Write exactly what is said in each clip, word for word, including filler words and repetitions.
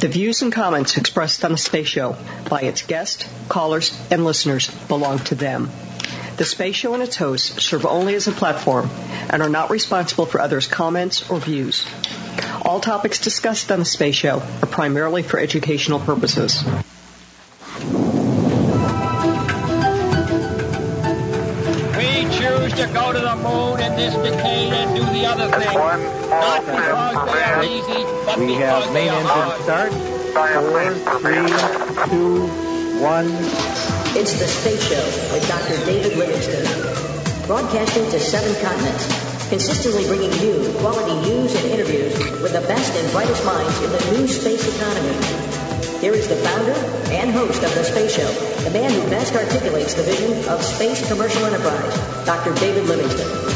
The views and comments expressed on the Space Show by its guests, callers, and listeners belong to them. The Space Show and its hosts serve only as a platform and are not responsible for others' comments or views. All topics discussed on the Space Show are primarily for educational purposes. We choose to go to the moon in this decade and do the other thing. Not because they are easy, but we because have they main are engine hard. start. Four, three, two, one. It's the Space Show with Doctor David Livingston, broadcasting to seven continents, consistently bringing you quality news and interviews with the best and brightest minds in the new space economy. Here is the founder and host of the Space Show, the man who best articulates the vision of space commercial enterprise, Doctor David Livingston.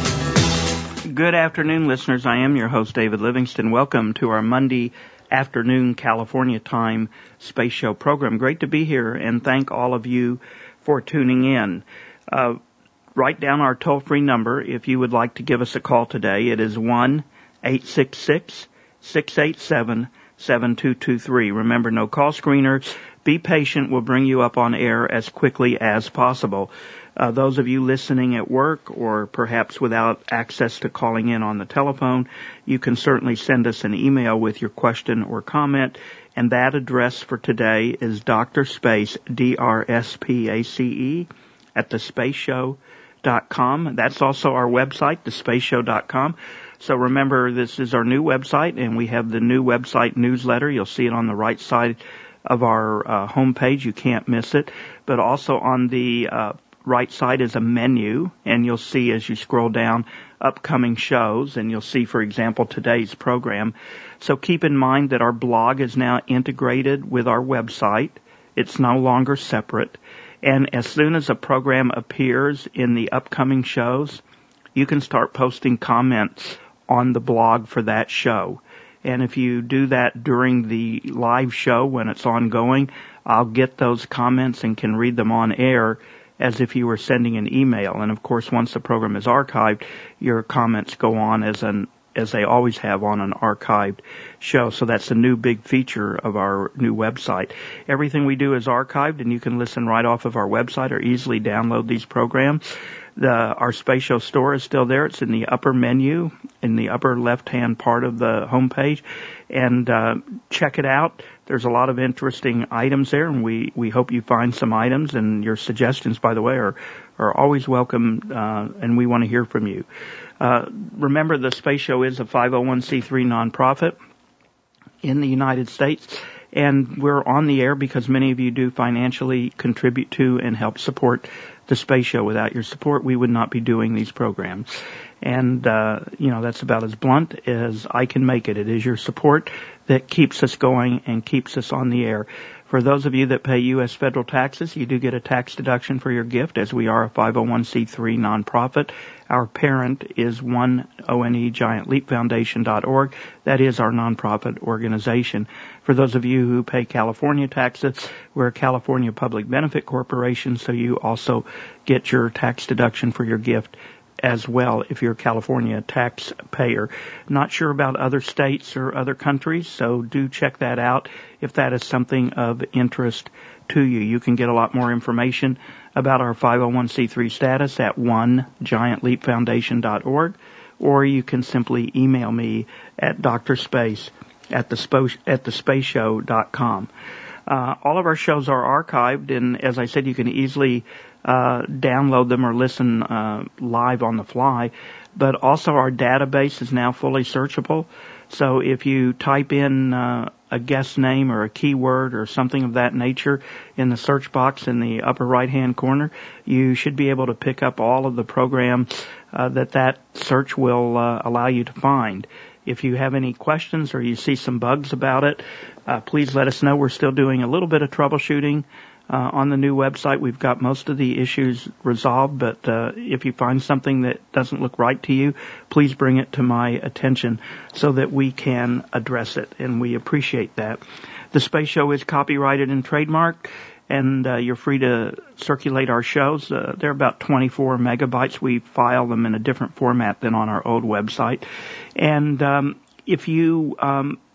Good afternoon, listeners. I am your host, David Livingston. Welcome to our Monday afternoon California time Space Show program. Great to be here, and thank all of you for tuning in. Uh, write down our toll-free number if you would like to give us a call today. It is one eight six six, six eight seven, seven two two three. Remember, no call screener. Be patient. We'll bring you up on air as quickly as possible. Uh, those of you listening at work or perhaps without access to calling in on the telephone, you can certainly send us an email with your question or comment, and that address for today is Doctor Space, D R S P A C E, at the space show dot com. That's also our website, the space show dot com. So remember, this is our new website, and we have the new website newsletter. You'll see it on the right side of our uh, homepage. You can't miss it. But also on the uh, right side is a menu, and you'll see as you scroll down upcoming shows, and you'll see, for example, today's program. So keep in mind that our blog is now integrated with our website. It's no longer separate. And as soon as a program appears in the upcoming shows, you can start posting comments on the blog for that show. And if you do that during the live show when it's ongoing, I'll get those comments and can read them on air as if you were sending an email. And of course, once the program is archived, your comments go on as an as they always have on an archived show. So that's a new big feature of our new website. Everything we do is archived, and you can listen right off of our website or easily download these programs. The, our Space Show store is still there. It's in the upper menu, in the upper left-hand part of the homepage. And uh, check it out. There's a lot of interesting items there, and we, we hope you find some items. And your suggestions, by the way, are, are always welcome, uh, and we want to hear from you. Uh, remember, the Space Show is a five oh one c three nonprofit in the United States, and we're on the air because many of you do financially contribute to and help support the Space Show. Without your support, we would not be doing these programs. And, uh, you know, that's about as blunt as I can make it. It is your support that keeps us going and keeps us on the air. For those of you that pay U S federal taxes, you do get a tax deduction for your gift, as we are a five oh one c three nonprofit. Our parent is one O N E Giant Leap Foundation dot org. That is our nonprofit organization. For those of you who pay California taxes, we're a California Public Benefit Corporation, so you also get your tax deduction for your gift as well if you're a California taxpayer. Not sure about other states or other countries, so do check that out if that is something of interest to you. You can get a lot more information about our five oh one c three status at one giant leap foundation dot org, or you can simply email me at drspace at the space at the space show dot com. Uh, all of our shows are archived, and as I said, you can easily uh, download them or listen uh, live on the fly. But also our database is now fully searchable. So if you type in uh, a guest name or a keyword or something of that nature in the search box in the upper right-hand corner, you should be able to pick up all of the programs uh, that that search will uh, allow you to find. If you have any questions or you see some bugs about it, uh, please let us know. We're still doing a little bit of troubleshooting uh, on the new website. We've got most of the issues resolved, but uh, if you find something that doesn't look right to you, please bring it to my attention so that we can address it, and we appreciate that. The Space Show is copyrighted and trademarked, and uh, you're free to circulate our shows. Uh, they're about twenty-four megabytes. We file them in a different format than on our old website. And um, if you um,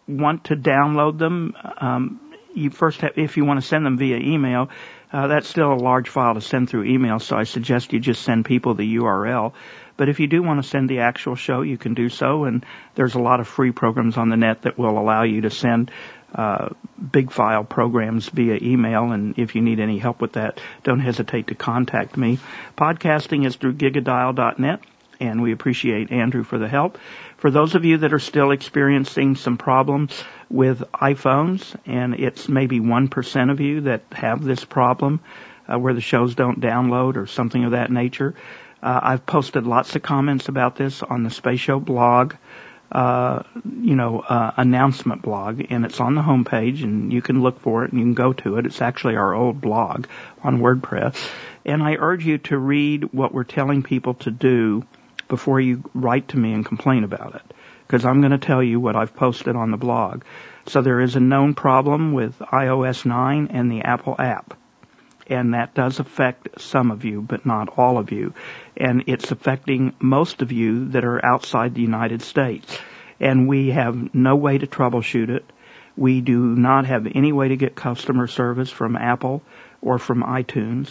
want to download them, um, you first have, if you want to send them via email, uh, that's still a large file to send through email, so I suggest you just send people the U R L. But if you do want to send the actual show, you can do so, and there's a lot of free programs on the net that will allow you to send uh, big file programs via email, and if you need any help with that, don't hesitate to contact me. Podcasting is through gigadial dot net, and we appreciate Andrew for the help. For those of you that are still experiencing some problems with iPhones, and it's maybe one percent of you that have this problem uh, where the shows don't download or something of that nature, uh, I've posted lots of comments about this on the Space Show blog, uh, you know, uh, announcement blog, and it's on the homepage, and you can look for it and you can go to it. It's actually our old blog on WordPress. And I urge you to read what we're telling people to do before you write to me and complain about it, because I'm going to tell you what I've posted on the blog. So there is a known problem with i O S nine and the Apple app, and that does affect some of you, but not all of you, and it's affecting most of you that are outside the United States, and we have no way to troubleshoot it. We do not have any way to get customer service from Apple or from iTunes.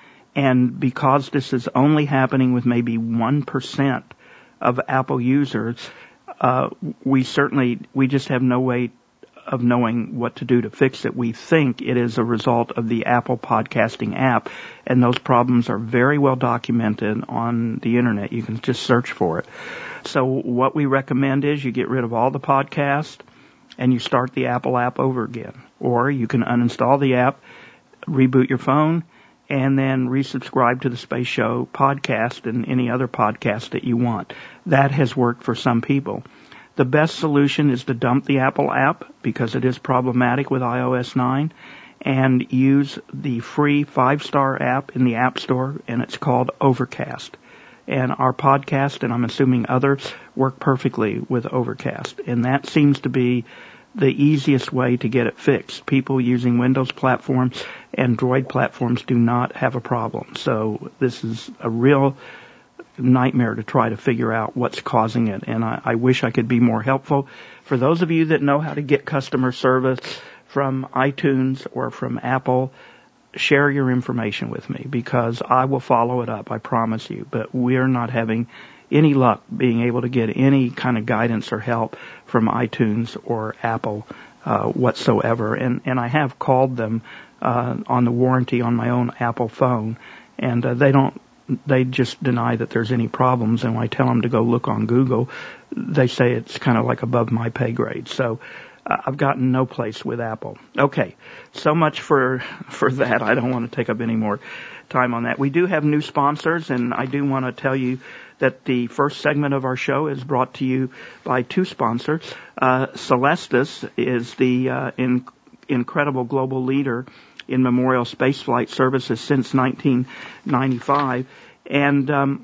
And because this is only happening with maybe one percent of Apple users, uh, we certainly, we just have no way of knowing what to do to fix it. We think it is a result of the Apple podcasting app, and those problems are very well documented on the internet. You can just search for it. So what we recommend is you get rid of all the podcasts and you start the Apple app over again. Or you can uninstall the app, reboot your phone, and then resubscribe to the Space Show podcast and any other podcast that you want. That has worked for some people. The best solution is to dump the Apple app, because it is problematic with i O S nine, and use the free five-star app in the App Store, and it's called Overcast. And our podcast, and I'm assuming others, work perfectly with Overcast. And that seems to be the easiest way to get it fixed. People using Windows platforms, Android platforms do not have a problem. So this is a real nightmare to try to figure out what's causing it, and I, I wish I could be more helpful. For those of you that know how to get customer service from iTunes or from Apple, share your information with me, because I will follow it up, I promise you. But we're not having any luck being able to get any kind of guidance or help from iTunes or Apple uh, whatsoever. And, and I have called them uh, on the warranty on my own Apple phone, and uh, they don't They just deny that there's any problems, and when I tell them to go look on Google, they say it's kind of like above my pay grade. So uh, I've gotten no place with Apple. Okay, so much for for that. I don't want to take up any more time on that. We do have new sponsors, and I do want to tell you that the first segment of our show is brought to you by two sponsors. Uh, Celestis is the uh, in, incredible global leader in memorial spaceflight services since nineteen ninety-five, and um,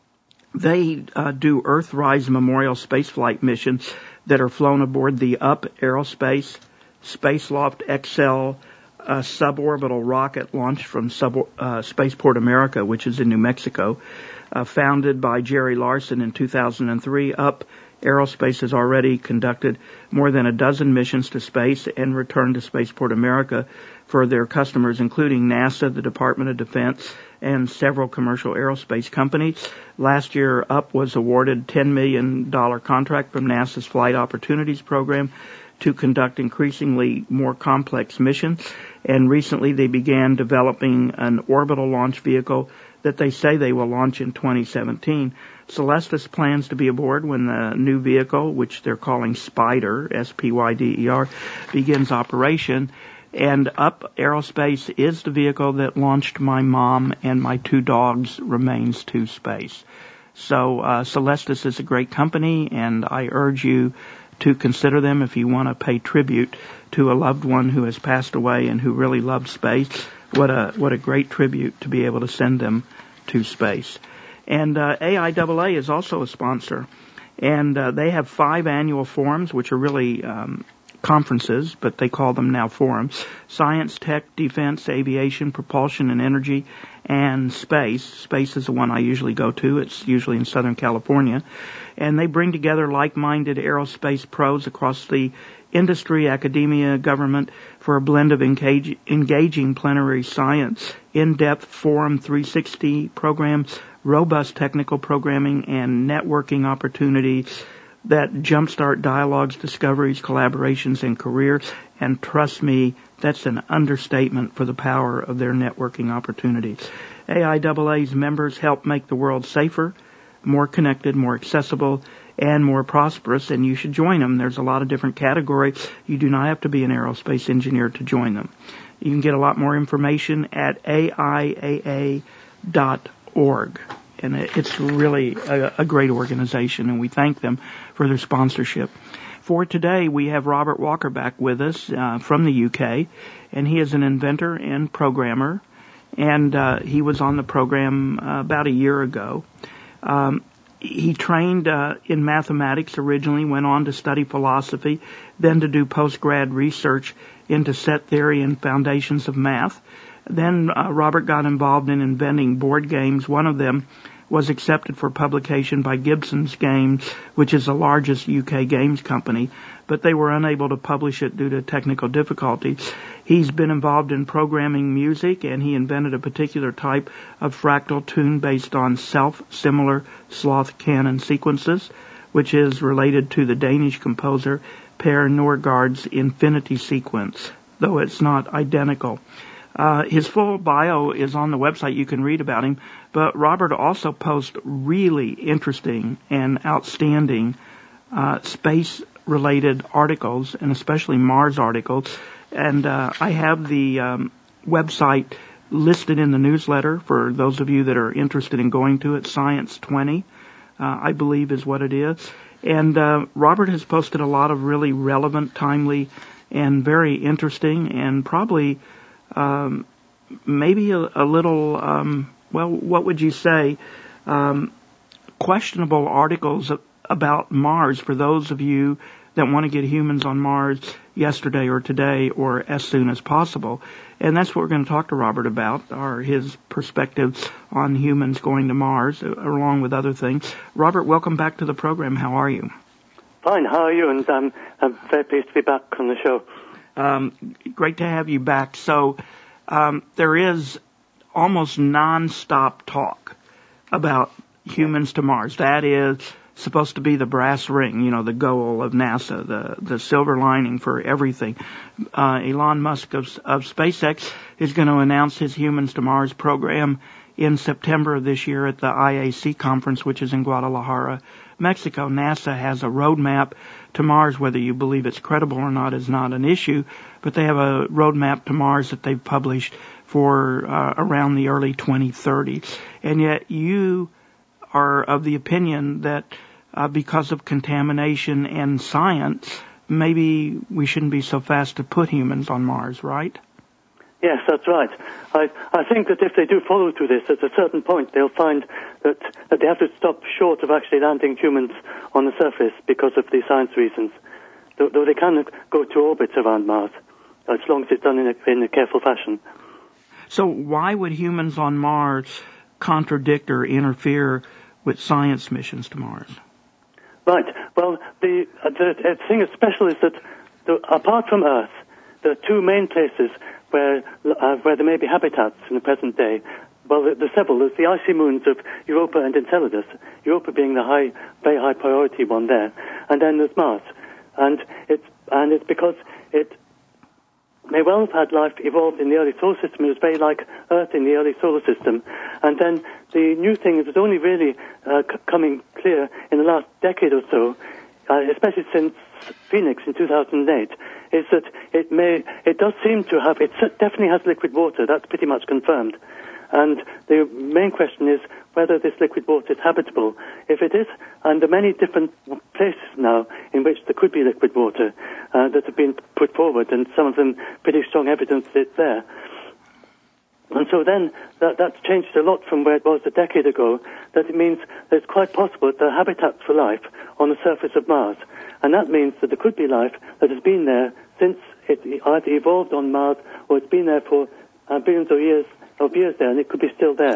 they uh, do Earthrise memorial spaceflight missions that are flown aboard the U P Aerospace Spaceloft X L uh, suborbital rocket launched from sub- uh, Spaceport America, which is in New Mexico. Uh, founded by Jerry Larson in two thousand three, U P Aerospace has already conducted more than a dozen missions to space and returned to Spaceport America for their customers, including NASA, the Department of Defense, and several commercial aerospace companies. Last year, U P was awarded a ten million dollars contract from NASA's Flight Opportunities Program to conduct increasingly more complex missions, and recently they began developing an orbital launch vehicle that they say they will launch in twenty seventeen. Celestis plans to be aboard when the new vehicle, which they're calling Spider, S P Y D E R, begins operation. And U P Aerospace is the vehicle that launched my mom and my two dogs' remains to space. So uh, Celestis is a great company, and I urge you to consider them if you want to pay tribute to a loved one who has passed away and who really loved space. What a what a great tribute to be able to send them to space. And uh, A I A A is also a sponsor, and uh, they have five annual forums, which are really um, conferences, but they call them now forums: science, tech, defense, aviation, propulsion and energy, and space. Space is the one I usually go to. It's usually in Southern California. And they bring together like-minded aerospace pros across the industry, academia, government for a blend of engage, engaging plenary science, in-depth Forum three sixty programs, robust technical programming, and networking opportunities that jumpstart dialogues, discoveries, collaborations, and careers. And trust me, that's an understatement for the power of their networking opportunities. A I A A's members help make the world safer, more connected, more accessible, and more prosperous, and you should join them. There's a lot of different categories. You do not have to be an aerospace engineer to join them. You can get a lot more information at A I A A dot org. And it's really a, a great organization, and we thank them for their sponsorship. For today, we have Robert Walker back with us uh, from the U K, and he is an inventor and programmer, and uh, he was on the program uh, about a year ago. Um, he trained uh, in mathematics originally, went on to study philosophy, then to do post-grad research into set theory and foundations of math. Then uh, Robert got involved in inventing board games. One of them was accepted for publication by Gibson's Games, which is the largest U K games company, but they were unable to publish it due to technical difficulties. He's been involved in programming music, and he invented a particular type of fractal tune based on self-similar sloth canon sequences, which is related to the Danish composer Per Nørgaard's Infinity sequence, though it's not identical. Uh, his full bio is on the website. You can read about him. But Robert also posts really interesting and outstanding uh, space-related articles, and especially Mars articles. And uh, I have the um, website listed in the newsletter for those of you that are interested in going to it. Science twenty, uh, I believe, is what it is. And uh, Robert has posted a lot of really relevant, timely, and very interesting, and probably Um, maybe a, a little, um, well, what would you say, um, questionable articles about Mars for those of you that want to get humans on Mars yesterday or today or as soon as possible. And that's what we're going to talk to Robert about, are his perspectives on humans going to Mars, along with other things. Robert, welcome back to the program. How are you? Fine, how are you? And um, I'm very pleased to be back on the show. Um, great to have you back. So um, there is almost non-stop talk about humans to Mars. That is supposed to be the brass ring, you know, the goal of NASA, the, the silver lining for everything. Uh, Elon Musk of, of SpaceX is going to announce his Humans to Mars program in September of this year at the I A C conference, which is in Guadalajara, Mexico. NASA has a roadmap to Mars. Whether you believe it's credible or not is not an issue, but they have a roadmap to Mars that they've published for uh, around the early twenty thirties. And yet you are of the opinion that uh, because of contamination and science, maybe we shouldn't be so fast to put humans on Mars, right? Yes, that's right. I, I think that if they do follow through this, at a certain point they'll find that, that they have to stop short of actually landing humans on the surface because of the science reasons, though, though they can go to orbit around Mars, as long as it's done in a, in a careful fashion. So why would humans on Mars contradict or interfere with science missions to Mars? Right. Well, the, uh, the, the thing that's special is that the, apart from Earth, there are two main places where uh, where there may be habitats in the present day. Well, there's several. There's the icy moons of Europa and Enceladus, Europa being the high, very high priority one there. And then there's Mars. And it's, and it's because it may well have had life evolved in the early solar system. It was very like Earth in the early solar system. And then the new thing is only really uh, c- coming clear in the last decade or so, uh, especially since Phoenix in two thousand eight, is that it may, it does seem to have, it definitely has liquid water. That's pretty much confirmed. And the main question is whether this liquid water is habitable. If it is, and there are many different places now in which there could be liquid water uh, that have been put forward, and some of them pretty strong evidence that it's there. And so then that, that's changed a lot from where it was a decade ago, that it means that it's quite possible that there are habitats for life on the surface of Mars. And that means that there could be life that has been there since it either evolved on Mars or it's been there for uh, billions of years of years there, and it could be still there.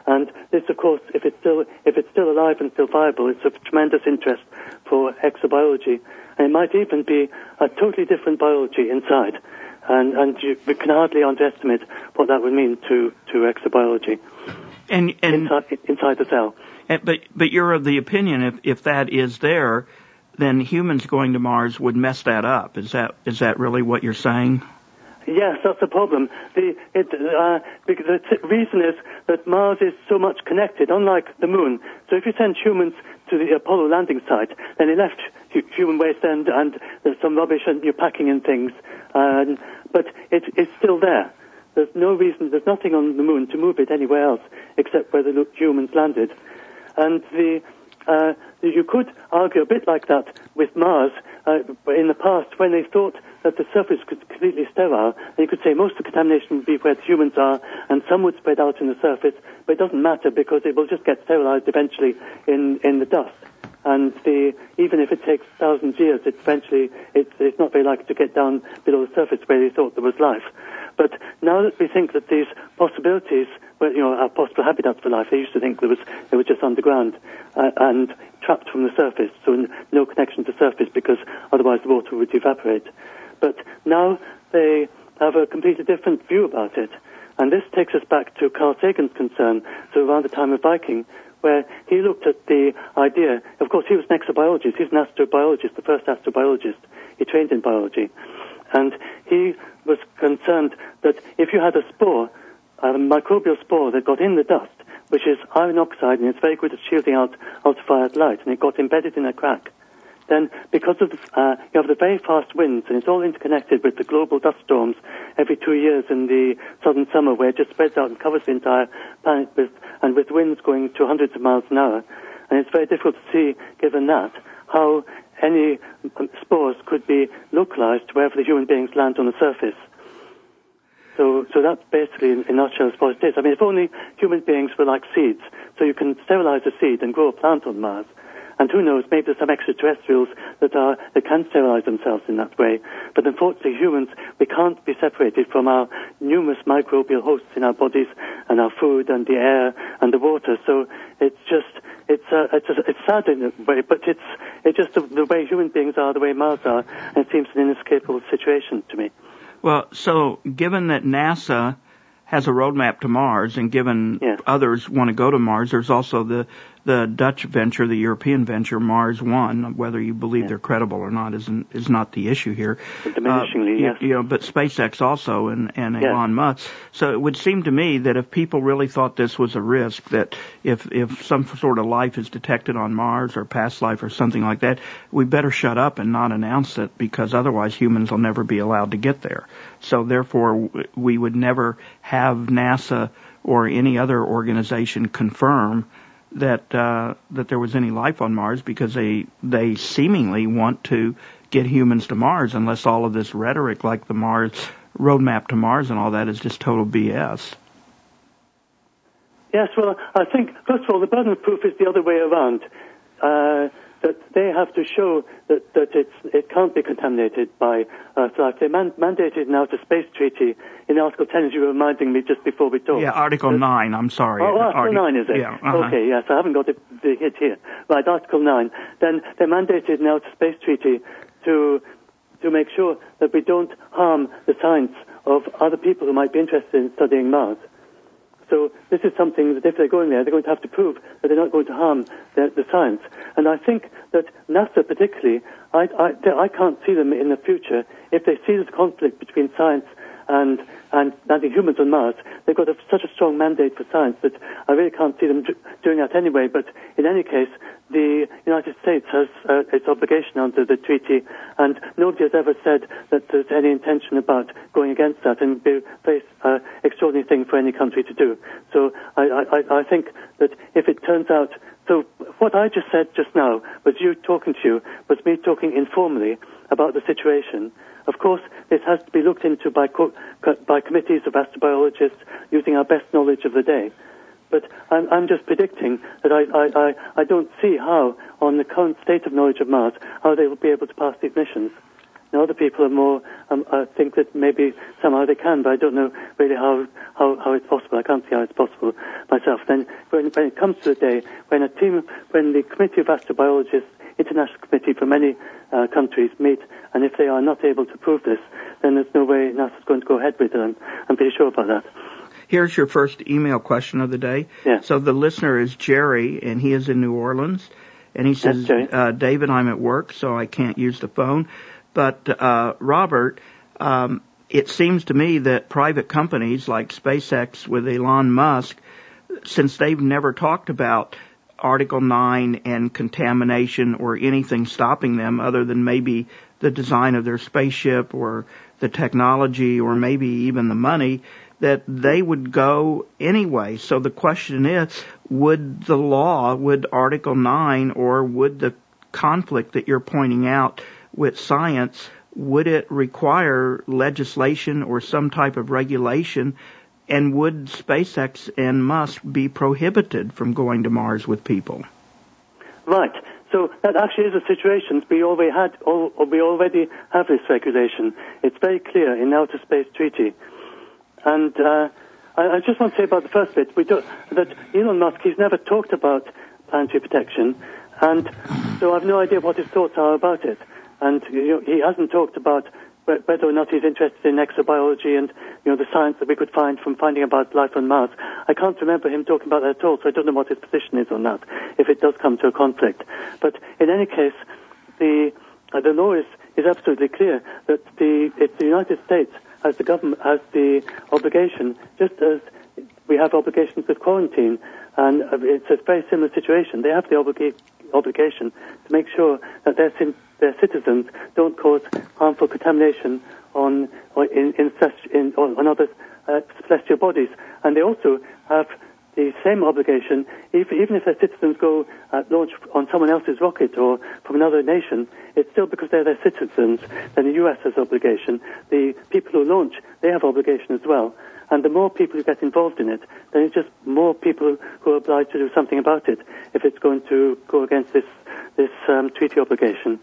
And this, of course, if it's still if it's still alive and still viable, it's of tremendous interest for exobiology. And it might even be a totally different biology inside. And, and you, we can hardly underestimate what that would mean to, to exobiology and, and, inside, inside the cell. And, but but you're of the opinion if, if that is there, then humans going to Mars would mess that up. Is that is that really what you're saying? Yes, that's the problem. The, it, uh, because the t- reason is that Mars is so much connected, unlike the Moon. So if you send humans to the Apollo landing site, then they left hu- human waste and, and there's some rubbish and you're packing in things. Um, but it, it's still there. There's no reason, there's nothing on the Moon to move it anywhere else except where the humans landed. And the uh, you could argue a bit like that with Mars. Uh, in the past, when they thought that the surface was completely sterile, and you could say most of the contamination would be where the humans are, and some would spread out in the surface, but it doesn't matter because it will just get sterilized eventually in, in the dust. And the, even if it takes thousands of years, it's eventually, it's, it's not very likely to get down below the surface where they thought there was life. But now that we think that these possibilities, well, you know, are possible habitats for life, they used to think there was, they were just underground uh, and trapped from the surface, so no connection to the surface because otherwise the water would evaporate. But now they have a completely different view about it. And this takes us back to Carl Sagan's concern, so around the time of Viking, where he looked at the idea, of course he was an exobiologist, he's an astrobiologist, the first astrobiologist, he trained in biology, and he was concerned that if you had a spore, a microbial spore that got in the dust, which is iron oxide and it's very good at shielding out ultraviolet light, and it got embedded in a crack, then because of the, uh, you have the very fast winds, and it's all interconnected with the global dust storms every two years in the southern summer, where it just spreads out and covers the entire planet with, and with winds going to hundreds of miles an hour. And it's very difficult to see, given that, how any spores could be localized wherever the human beings land on the surface. So, so that's basically, in a nutshell, as what it is. I mean, if only human beings were like seeds, so you can sterilize a seed and grow a plant on Mars. And who knows, maybe there's some extraterrestrials that are that can sterilize themselves in that way. But unfortunately, humans, we can't be separated from our numerous microbial hosts in our bodies and our food and the air and the water. So it's just, it's uh, it's, uh, it's sad in a way, but it's it's just the, the way human beings are, the way Mars are, and it seems an inescapable situation to me. Well, so given that NASA has a roadmap to Mars, and given yes. others want to go to Mars, there's also the the Dutch venture, the European venture, Mars One. Whether you believe yes. they're credible or not isn't is not the issue here. Diminishingly, uh, yes. You, you know, but SpaceX also and, and yes. Elon Musk. So it would seem to me that if people really thought this was a risk, that if if some sort of life is detected on Mars or past life or something like that, we better shut up and not announce it, because otherwise humans will never be allowed to get there. So therefore, we would never have NASA or any other organization confirm that uh, that there was any life on Mars, because they they seemingly want to get humans to Mars, unless all of this rhetoric like the Mars roadmap to Mars and all that is just total B S. Yes, well, I think, first of all, the burden of proof is the other way around. Uh, that they have to show that, that it's, it can't be contaminated by Earth life. They man- mandated now the Space Treaty in Article ten, as you were reminding me just before we talked. Yeah, Article that, nine, I'm sorry. Oh, Article Arti- nine, is it? Yeah. Uh-huh. Okay, yes, I haven't got it, the hit here. Right, Article nine. Then they mandated now the Space Treaty to to make sure that we don't harm the science of other people who might be interested in studying Mars. So this is something that if they're going there, they're going to have to prove that they're not going to harm the, the science. And I think that NASA particularly, I, I, I can't see them in the future, if they see this conflict between science and and landing humans on Mars, they've got a, such a strong mandate for science that I really can't see them do, doing that anyway. But in any case, the United States has uh, its obligation under the treaty, and nobody has ever said that there's any intention about going against that, and be a very uh, extraordinary thing for any country to do. So I, I, I think that if it turns out, so what I just said just now was you talking to you, was me talking informally about the situation. Of course, this has to be looked into by co- by committees of astrobiologists using our best knowledge of the day. But I'm, I'm just predicting that I, I, I, I don't see how, on the current state of knowledge of Mars, how they will be able to pass these missions. And other people are more, um, I think that maybe somehow they can, but I don't know really how, how, how it's possible. I can't see how it's possible myself. Then when, when it comes to the day when a team, when the Committee of Astrobiologists, International Committee for many uh, countries meet, and if they are not able to prove this, then there's no way NASA's going to go ahead with it. I'm, I'm pretty sure about that. Here's your first email question of the day. Yeah. So the listener is Jerry, and he is in New Orleans. And he says, yes, uh, David, I'm at work, so I can't use the phone. But, uh, Robert, um, it seems to me that private companies like SpaceX with Elon Musk, since they've never talked about Article nine and contamination or anything stopping them other than maybe the design of their spaceship or the technology or maybe even the money, that they would go anyway. So the question is, would the law, would Article nine, or would the conflict that you're pointing out with science, would it require legislation or some type of regulation? And would SpaceX and Musk be prohibited from going to Mars with people? Right. So that actually is a situation. We already had, or we already have this regulation. It's very clear in the Outer Space Treaty. And uh, I, I just want to say about the first bit, we do, that Elon Musk, he's never talked about planetary protection, and so I have no idea what his thoughts are about it. And you know, he hasn't talked about whether or not he's interested in exobiology and, you know, the science that we could find from finding about life on Mars. I can't remember him talking about that at all, so I don't know what his position is on that, if it does come to a conflict. But in any case, the uh, the law is, is absolutely clear that the it's the United States has the government has the obligation, just as we have obligations with quarantine, and it's a very similar situation. They have the obliga- obligation to make sure that their their citizens don't cause harmful contamination on or in, in, in on other uh, celestial bodies, and they also have the same obligation, even if their citizens go uh, launch on someone else's rocket or from another nation. It's still because they're their citizens. Then the U S has obligation. The people who launch, they have obligation as well. And the more people who get involved in it, then it's just more people who are obliged to do something about it if it's going to go against this this um, treaty obligation.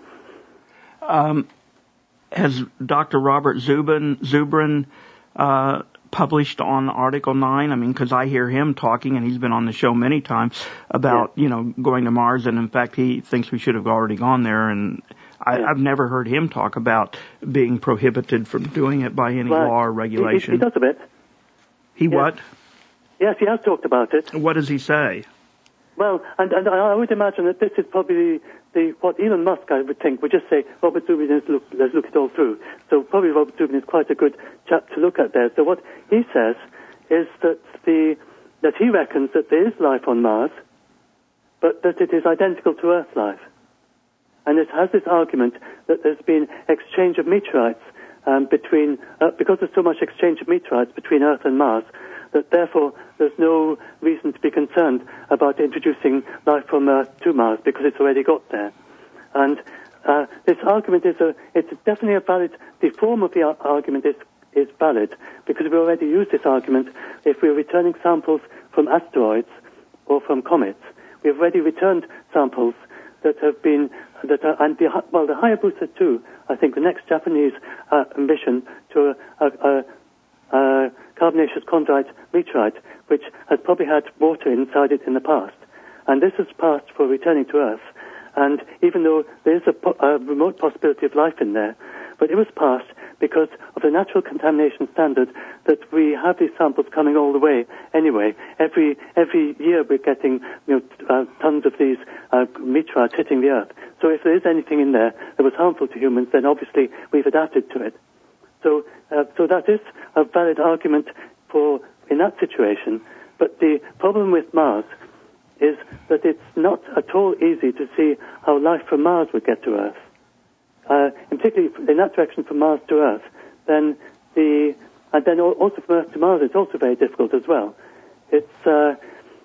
Um, has Doctor Robert Zubrin, Zubrin uh, published on Article nine? I mean, because I hear him talking, and he's been on the show many times about, yeah. you know, going to Mars, and in fact, he thinks we should have already gone there, and I, yeah. I've never heard him talk about being prohibited from doing it by any right. law or regulation. He, he does a bit. He yes. what? Yes, he has talked about it. What does he say? Well, and, and I would imagine that this is probably the, the what Elon Musk, I would think, would just say, Robert Zubrin, let's look, let's look it all through. So probably Robert Zubrin is quite a good chap to look at there. So what he says is that the that he reckons that there is life on Mars, but that it is identical to Earth life. And it has this argument that there's been exchange of meteorites um, between, uh, because there's so much exchange of meteorites between Earth and Mars, that therefore there's no reason to be concerned about introducing life from Earth to Mars because it's already got there. And uh, this argument is a, it's definitely a valid, the form of the ar- argument is, is valid because we already use this argument if we're returning samples from asteroids or from comets. We've already returned samples that have been, that are, and the, well, the Hayabusa two, I think the next Japanese uh, mission to a, a, a Uh, carbonaceous chondrite meteorite, which has probably had water inside it in the past. And this has passed for returning to Earth. And even though there is a, po- a remote possibility of life in there, but it was passed because of the natural contamination standard that we have these samples coming all the way anyway. Every every year we're getting you know, uh, tons of these uh, meteorites hitting the Earth. So if there is anything in there that was harmful to humans, then obviously we've adapted to it. So, uh, so that is a valid argument for in that situation. But the problem with Mars is that it's not at all easy to see how life from Mars would get to Earth. Uh, and particularly in that direction from Mars to Earth, then the and then also from Earth to Mars, it's also very difficult as well. It's uh,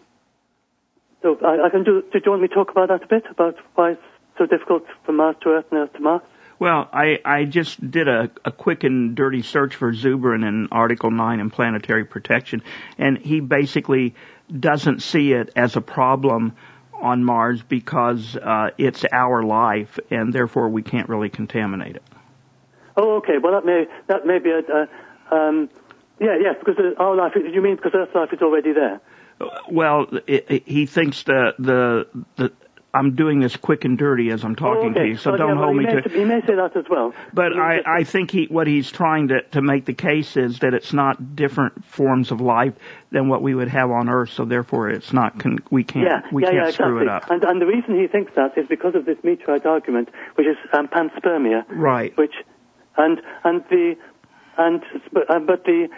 so I, I can do. Do you want me to talk about that a bit about why it's so difficult from Mars to Earth and Earth to Mars? Well, I, I just did a, a quick and dirty search for Zubrin in Article nine and planetary protection, and he basically doesn't see it as a problem on Mars because uh, it's our life, and therefore we can't really contaminate it. Oh, okay. Well, that may that may be a. a um, yeah, yes, because our life. You mean because Earth's life is already there? Well, it, it, he thinks that the the. I'm doing this quick and dirty as I'm talking oh, okay. to you, so well, don't yeah, well, hold me may, to. He may say that as well. But I, I think he, what he's trying to, to make the case is that it's not different forms of life than what we would have on Earth, so therefore it's not. Con, we can't. Yeah, we yeah, can't yeah, screw exactly. it up. And, and the reason he thinks that is because of this meteorite argument, which is um, panspermia. Right. Which, and and the and but, uh, but the.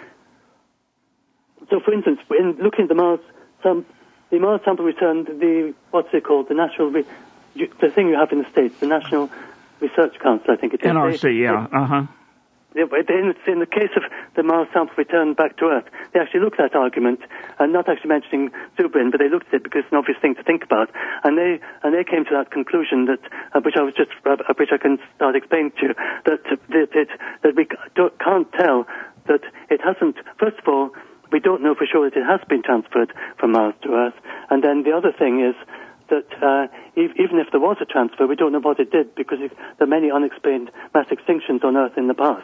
So, for instance, in looking at the Mars, some the Mars sample return, the what's it called, the natural. Re, You, the thing you have in the States, the National Research Council, I think it is. N R C, they, yeah, they, uh-huh. They, in, in the case of the Mars sample returned back to Earth, they actually looked at that argument, and not actually mentioning Zubrin, but they looked at it because it's an obvious thing to think about, and they and they came to that conclusion that, uh, which I was just, uh, which I can start explaining to you, that that, it, that we can't tell that it hasn't. First of all, we don't know for sure that it has been transferred from Mars to Earth, and then the other thing is that uh, even if there was a transfer, we don't know what it did because there are many unexplained mass extinctions on Earth in the past.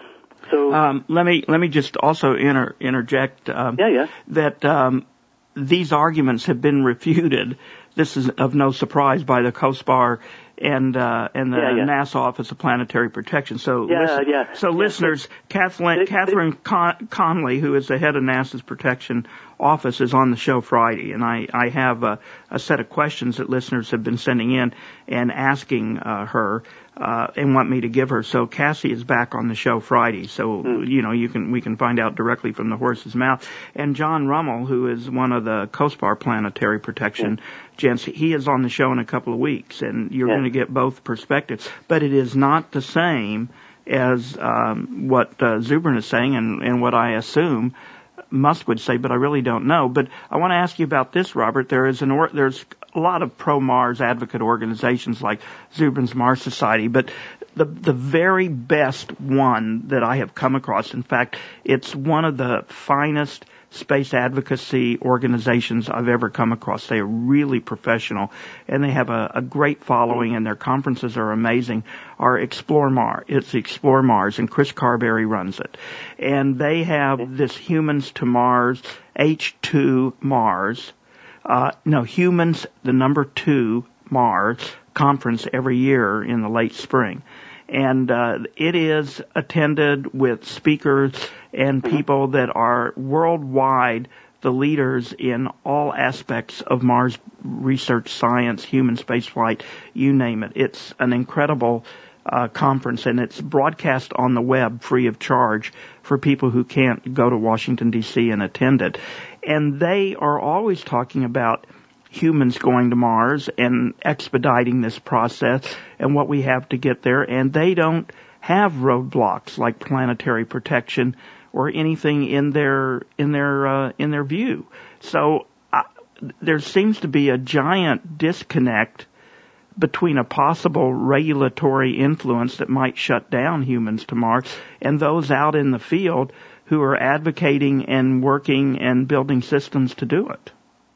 So um, let me let me just also inter, interject um, yeah, yeah. that um, these arguments have been refuted. This is of no surprise by the COSPAR and uh, and the yeah, yeah. NASA Office of Planetary Protection. So, yeah, listen, yeah. so yeah, listeners, so Kathleen, they, Catherine they, Con- Conley, who is the head of NASA's Protection Office, is on the show Friday, and I, I have a, a set of questions that listeners have been sending in and asking uh, her uh, and want me to give her. So Cassie is back on the show Friday, so mm. you know you can we can find out directly from the horse's mouth. And John Rummel, who is one of the COSPAR Planetary Protection yeah. gents, he is on the show in a couple of weeks, and you're yeah. going to get both perspectives. But it is not the same as um, what uh, Zubrin is saying, and, and what I assume Musk would say, but I really don't know. But I want to ask you about this, Robert. There is an or, there's a lot of pro-Mars advocate organizations like Zubrin's Mars Society, but the the very best one that I have come across, in fact, it's one of the finest space advocacy organizations I've ever come across. They are really professional, and they have a, a great following, and their conferences are amazing, are Explore Mars. It's Explore Mars, and Chris Carberry runs it. And they have this Humans to Mars, H two Mars, uh, no, Humans, the number two Mars conference every year in the late spring. And uh, it is attended with speakers and people that are worldwide the leaders in all aspects of Mars research, science, human spaceflight, you name it. It's an incredible uh, conference, and it's broadcast on the web free of charge for people who can't go to Washington, D C and attend it. And they are always talking about humans going to Mars and expediting this process and what we have to get there, and they don't have roadblocks like planetary protection or anything in their in their uh, in their view. So uh, there seems to be a giant disconnect between a possible regulatory influence that might shut down humans to Mars and those out in the field who are advocating and working and building systems to do it.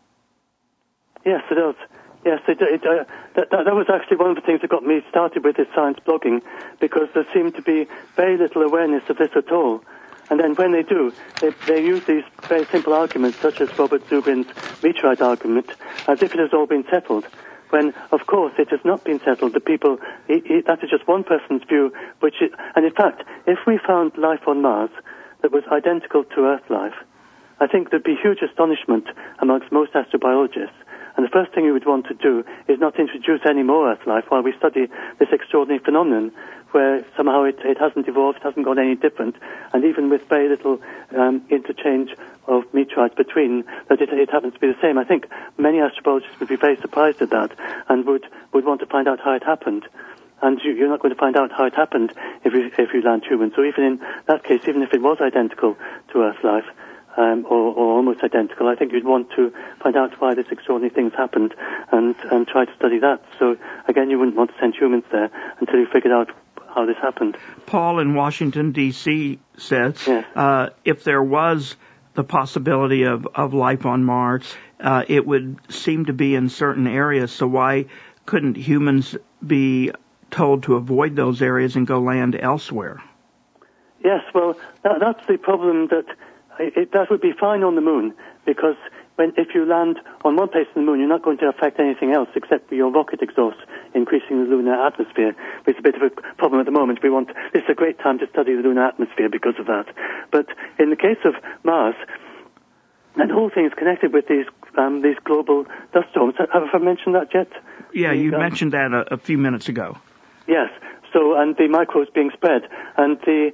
Yes, it does. Yes, it, it, uh, that, that, that was actually one of the things that got me started with this science blogging, because there seemed to be very little awareness of this at all. And then when they do, they, they use these very simple arguments, such as Robert Zubrin's meteorite argument, as if it has all been settled. When, of course, it has not been settled. The people, it, it, that is just one person's view, which it, and in fact, if we found life on Mars that was identical to Earth life, I think there'd be huge astonishment amongst most astrobiologists. And the first thing we would want to do is not introduce any more Earth life while we study this extraordinary phenomenon where somehow it, it hasn't evolved, it hasn't got any different, and even with very little um, interchange of meteorites between, that it, it happens to be the same. I think many astrobiologists would be very surprised at that and would, would want to find out how it happened. And you, you're not going to find out how it happened if you, if you land humans. So even in that case, even if it was identical to Earth life, Um, or, or almost identical, I think you'd want to find out why this extraordinary things happened and, and try to study that. So, again, you wouldn't want to send humans there until you figured out how this happened. Paul in Washington, D C says, yes. uh, if there was the possibility of, of life on Mars, uh, it would seem to be in certain areas, so why couldn't humans be told to avoid those areas and go land elsewhere. Yes, well, that, that's the problem, that it, that would be fine on the moon, because when if you land on one place on the moon, you're not going to affect anything else except for your rocket exhaust, increasing the lunar atmosphere. It's a bit of a problem at the moment. We want this is a great time to study the lunar atmosphere because of that. But in the case of Mars, and the whole thing is connected with these um, these global dust storms. Have I mentioned that yet? Yeah, you um, mentioned that a, a few minutes ago. Yes. So, and the microbes being spread, and the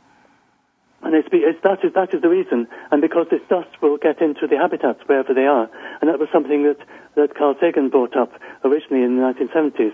and it's, it's that is that is the reason. And because this dust will get into the habitats wherever they are, and that was something that that Carl Sagan brought up originally in the nineteen seventies.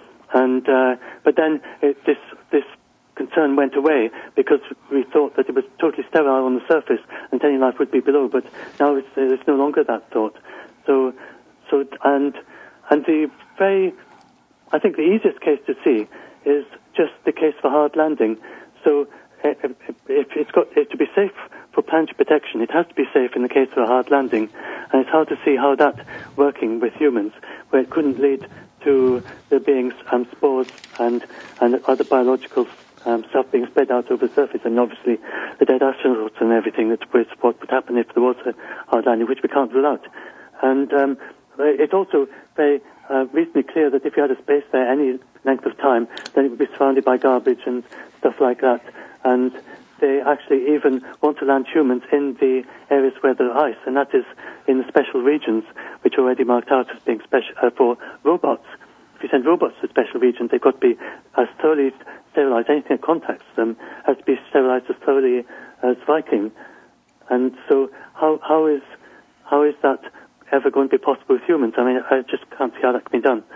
And uh, but then it, this this concern went away because we thought that it was totally sterile on the surface and any life would be below. But now it's, it's no longer that thought. So so and and the very I think the easiest case to see is just the case for hard landing. So if it's got if to be safe for planetary protection, it has to be safe in the case of a hard landing, and it's hard to see how that working with humans, where it couldn't lead to there being um, spores and and other biological um, stuff being spread out over the surface, and obviously the dead astronauts and everything that was what would happen if there was a hard landing, which we can't rule out. And um, it's also very uh, reasonably clear that if you had a space there any length of time, then it would be surrounded by garbage and stuff like that. And they actually even want to land humans in the areas where there's ice, and that is in the special regions, which are already marked out as being special uh, for robots. If you send robots to special regions, they've got to be as thoroughly sterilized. Anything that contacts them has to be sterilized as thoroughly as Viking. And so, how how is how is that ever going to be possible with humans? I mean, I just can't see how that can be done.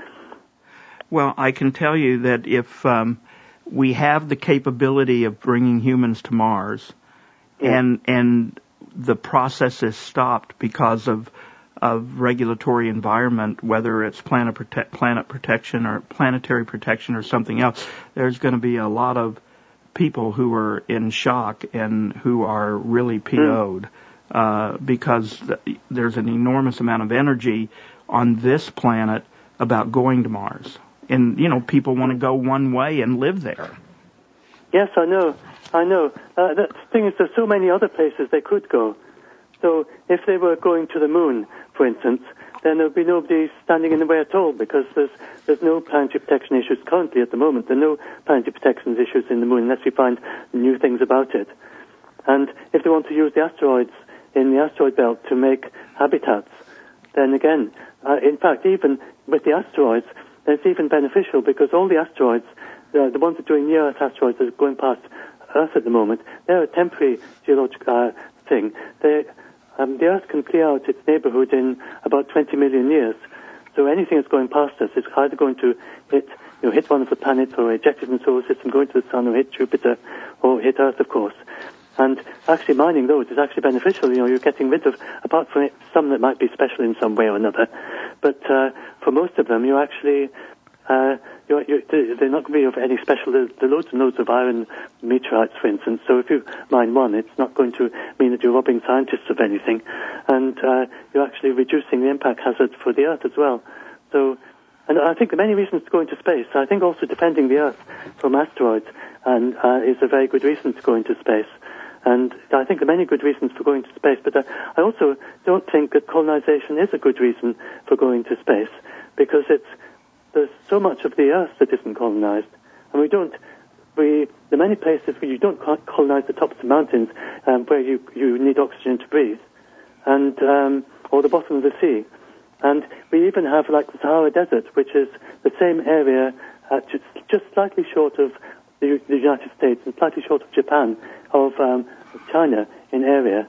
Well, I can tell you that if um, we have the capability of bringing humans to Mars, yeah. and and the process is stopped because of of regulatory environment, whether it's planet prote- planet protection or planetary protection or something else, there's going to be a lot of people who are in shock and who are really P O'd mm. uh, because th- there's an enormous amount of energy on this planet about going to Mars. And, you know, people want to go one way and live there. Yes, I know. I know. Uh, the thing is, there's so many other places they could go. So if they were going to the moon, for instance, then there would be nobody standing in the way at all, because there's there's no planetary protection issues currently at the moment. There are no planetary protection issues in the moon unless we find new things about it. And if they want to use the asteroids in the asteroid belt to make habitats, then again, uh, in fact, even with the asteroids, it's even beneficial, because all the asteroids, the, the ones that are doing near-Earth asteroids that are going past Earth at the moment, they're a temporary geological uh, thing. They, um, the Earth can clear out its neighborhood in about twenty million years. So anything that's going past us is either going to hit, you know, hit one of the planets, or eject it in the solar system, go into the sun, or hit Jupiter, or hit Earth, of course. And actually mining those is actually beneficial. You know, you're getting rid of, apart from it, some that might be special in some way or another. But uh, for most of them, you actually, uh, you're, you're, they're not going to be of any special. There are loads and loads of iron meteorites, for instance. So if you mine one, it's not going to mean that you're robbing scientists of anything. And uh, you're actually reducing the impact hazard for the Earth as well. So, and I think there are many reasons to go into space. I think also defending the Earth from asteroids and uh, is a very good reason to go into space. And I think there are many good reasons for going to space, but uh, I also don't think that colonization is a good reason for going to space, because it's there's so much of the Earth that isn't colonized, and we don't. We there are many places where you don't colonize the tops of mountains, um, where you you need oxygen to breathe, and um, or the bottom of the sea, and we even have like the Sahara Desert, which is the same area, uh, just just slightly short of the, the United States and slightly short of Japan, of um, China in area,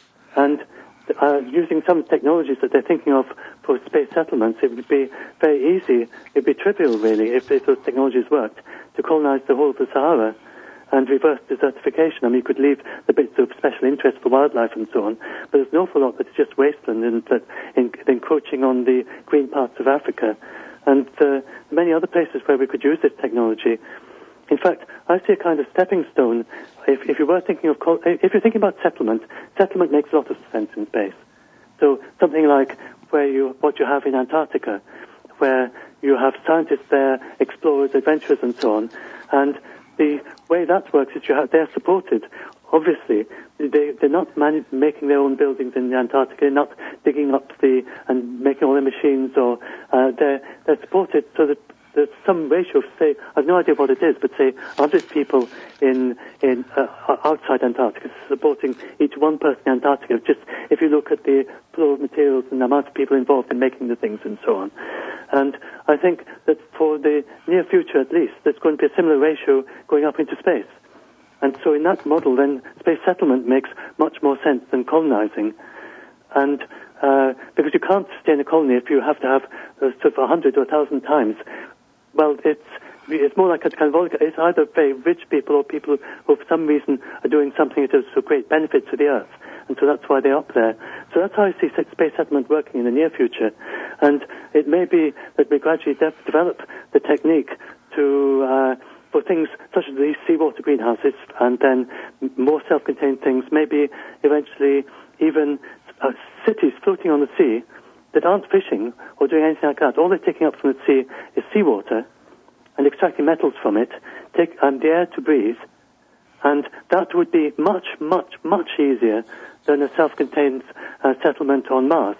and uh, using some technologies that they're thinking of for space settlements, it would be very easy, it would be trivial really if, if those technologies worked, to colonize the whole of the Sahara and reverse desertification. I mean, you could leave the bits of special interest for wildlife and so on, but there's an awful lot that's just wasteland and that in, encroaching on the green parts of Africa, and uh, many other places where we could use this technology. In fact, I see a kind of stepping stone. If, if you were thinking of, if you're thinking about settlement, settlement makes a lot of sense in space. So something like where you, what you have in Antarctica, where you have scientists there, explorers, adventurers, and so on. And the way that works is you have, they're supported. Obviously, they, they're not man- making their own buildings in the Antarctica, they're not digging up the and making all their machines, or uh, they're, they're supported so that there's some ratio of, say, I have no idea what it is, but say one hundred people in in uh, outside Antarctica supporting each one person in Antarctica. Just if you look at the flow of materials and the amount of people involved in making the things and so on. And I think that for the near future at least, there's going to be a similar ratio going up into space. And so in that model, then space settlement makes much more sense than colonizing. And uh, because you can't stay in a colony if you have to have uh, sort of a hundred or a thousand times. Well, it's it's more like a kind of, it's either very rich people or people who for some reason are doing something that is of great benefit to the Earth. And so that's why they're up there. So that's how I see space settlement working in the near future. And it may be that we gradually de- develop the technique to... Uh, for things such as these seawater greenhouses, and then more self-contained things, maybe eventually even uh, cities floating on the sea that aren't fishing or doing anything like that. All they're taking up from the sea is seawater and extracting metals from it, take um, the air to breathe, and that would be much, much, much easier than a self-contained uh, settlement on Mars.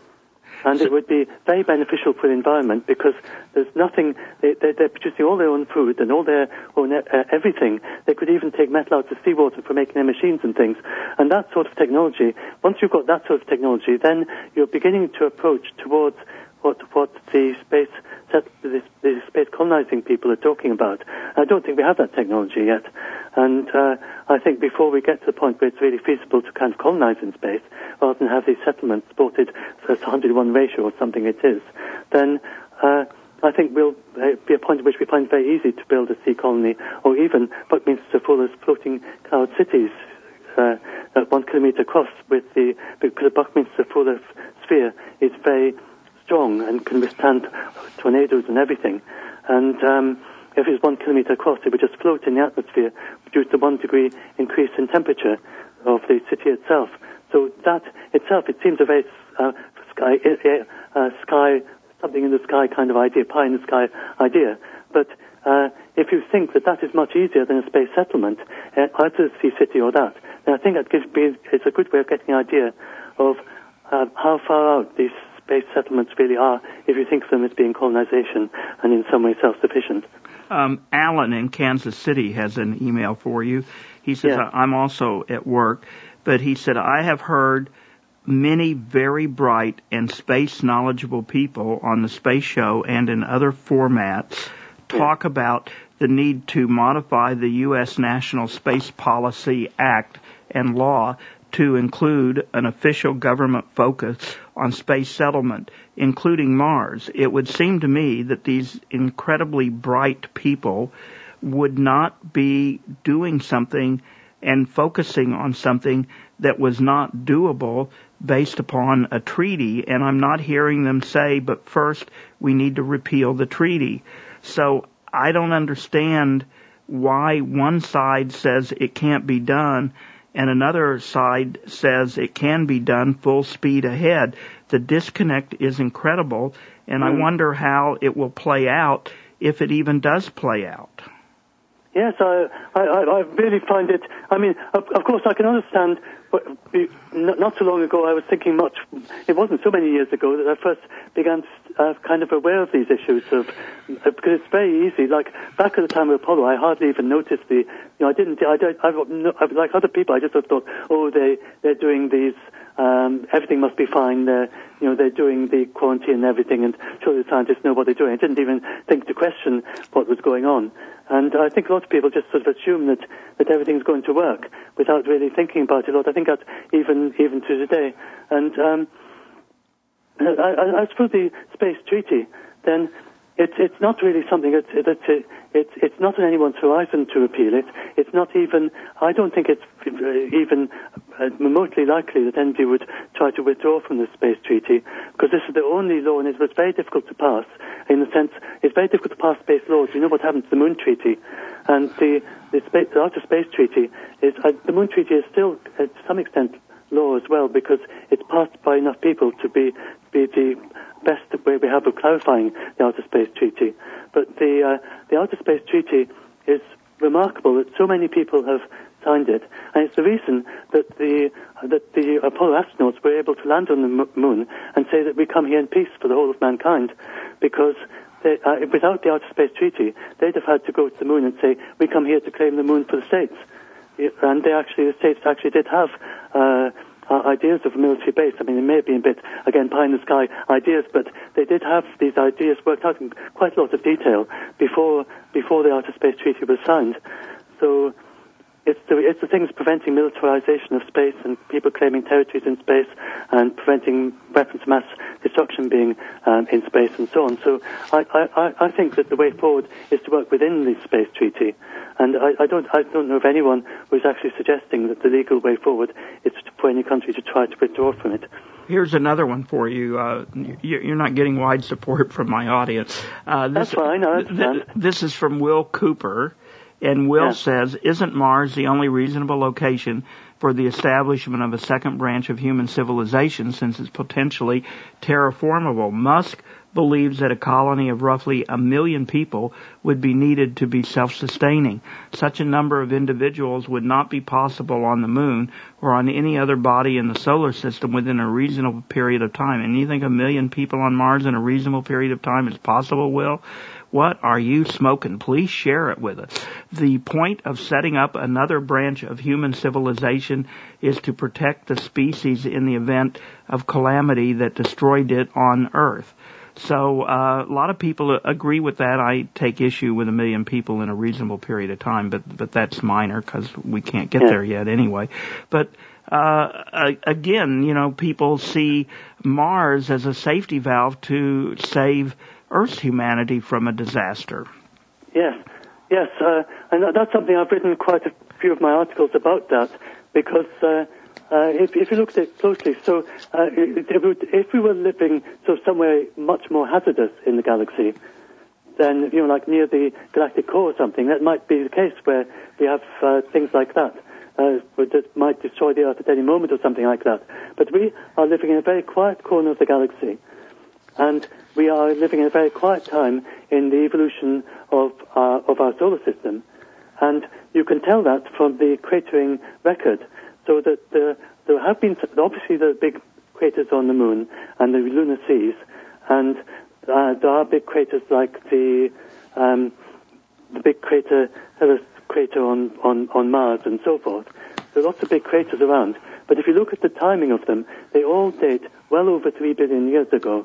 And it would be very beneficial for the environment because there's nothing, they, they, they're producing all their own food and all their own uh, everything. They could even take metal out of seawater for making their machines and things. And that sort of technology, once you've got that sort of technology, then you're beginning to approach towards what what the space set, the, the space colonizing people are talking about. I don't think we have that technology yet. And uh, I think before we get to the point where it's really feasible to kind of colonize in space, rather than have these settlements supported so it's one hundred to one ratio or something it is, then uh, I think we'll uh, be a point at which we find it very easy to build a sea colony, or even Buckminster Fuller's floating cloud cities uh, at one kilometer across, with the because the Buckminster Fuller sphere is very strong and can withstand tornadoes and everything. And um, if it's one kilometer across, it would just float in the atmosphere due to one degree increase in temperature of the city itself. So that itself, it seems a very uh, sky, uh, sky, something in the sky kind of idea, pie in the sky idea. But uh, if you think that that is much easier than a space settlement, uh, either a sea city or that, then I think that gives me, it's a good way of getting an idea of uh, how far out these space settlements really are, if you think of them as being colonization and in some way self-sufficient. Um, Alan in Kansas City has an email for you. He says, yeah. I'm also at work, but he said, I have heard many very bright and space knowledgeable people on the space show and in other formats talk yeah. about the need to modify the U S National Space Policy Act and law to include an official government focus on space settlement, including Mars. It would seem to me that these incredibly bright people would not be doing something and focusing on something that was not doable based upon a treaty. And I'm not hearing them say, but first we need to repeal the treaty. So I don't understand why one side says it can't be done and another side says it can be done full speed ahead. The disconnect is incredible, and mm. I wonder how it will play out, if it even does play out. Yes, I, I, I really find it, I mean, of, of course I can understand, but not so long ago I was thinking much, it wasn't so many years ago that I first began to uh, kind of aware of these issues of, uh, because it's very easy, like back at the time of Apollo I hardly even noticed the, you know, I didn't, I don't, I, I, like other people I just sort of thought, oh, they, they're doing these, um, everything must be fine, they're, you know, they're doing the quarantine and everything, and surely the scientists know what they're doing. I didn't even think to question what was going on. And I think a lot of people just sort of assume that, that everything's going to work without really thinking about it a lot. I think that's even even to today. And um, I, I, as for the space treaty, then it's it's not really something that that it, it's it's not on anyone's horizon to repeal it. It's not even. I don't think it's even remotely likely that anybody would try to withdraw from the space treaty, because this is the only law, and it was very difficult to pass. In the sense, it's very difficult to pass space laws. You know what happened to the Moon Treaty, and the the, space, the Outer Space Treaty is uh, the Moon Treaty is still uh, to some extent law as well, because it's passed by enough people to be be the best way we have of clarifying the Outer Space Treaty. But the uh, the Outer Space Treaty is remarkable that so many people have signed it, and it's the reason that the that the Apollo astronauts were able to land on the moon and say that we come here in peace for the whole of mankind, because they, uh, without the Outer Space Treaty, they'd have had to go to the moon and say, we come here to claim the moon for the States. And they actually, the States actually did have uh, ideas of a military base. I mean, it may have been a bit, again, pie-in-the-sky ideas, but they did have these ideas worked out in quite a lot of detail before before the Outer Space Treaty was signed. So it's the, it's the things preventing militarization of space and people claiming territories in space and preventing weapons of mass destruction being um, in space and so on. So I, I, I think that the way forward is to work within the space treaty. And I, I don't I don't know of anyone who's actually suggesting that the legal way forward is for any country to try to withdraw from it. Here's another one for you. Uh, you're not getting wide support from my audience. Uh, this, That's fine, I understand. Th- this is from Will Cooper. And Will yeah. says, isn't Mars the only reasonable location for the establishment of a second branch of human civilization, since it's potentially terraformable? Musk believes that a colony of roughly a million people would be needed to be self-sustaining. Such a number of individuals would not be possible on the moon or on any other body in the solar system within a reasonable period of time. And you think a million people on Mars in a reasonable period of time is possible, Will? What are you smoking? Please share it with us. The point of setting up another branch of human civilization is to protect the species in the event of calamity that destroyed it on Earth. So uh, a lot of people agree with that. I take issue with a million people in a reasonable period of time, but but that's minor because we can't get yeah. there yet anyway. But uh, again, you know, people see Mars as a safety valve to save Earth's humanity from a disaster. Yes, yes, uh, and that's something I've written quite a few of my articles about that, because uh, uh, if, if you look at it closely, so uh, if we were living so somewhere much more hazardous in the galaxy, then, you know, like near the galactic core or something, that might be the case where we have uh, things like that. Uh, that might destroy the Earth at any moment or something like that. But we are living in a very quiet corner of the galaxy, and we are living in a very quiet time in the evolution of our, of our solar system. And you can tell that from the cratering record. So that the, there have been, obviously, the big craters on the moon and the lunar seas, and uh, there are big craters like the um, the big crater, Hellas crater on, on, on Mars and so forth. There are lots of big craters around. But if you look at the timing of them, they all date well over three billion years ago.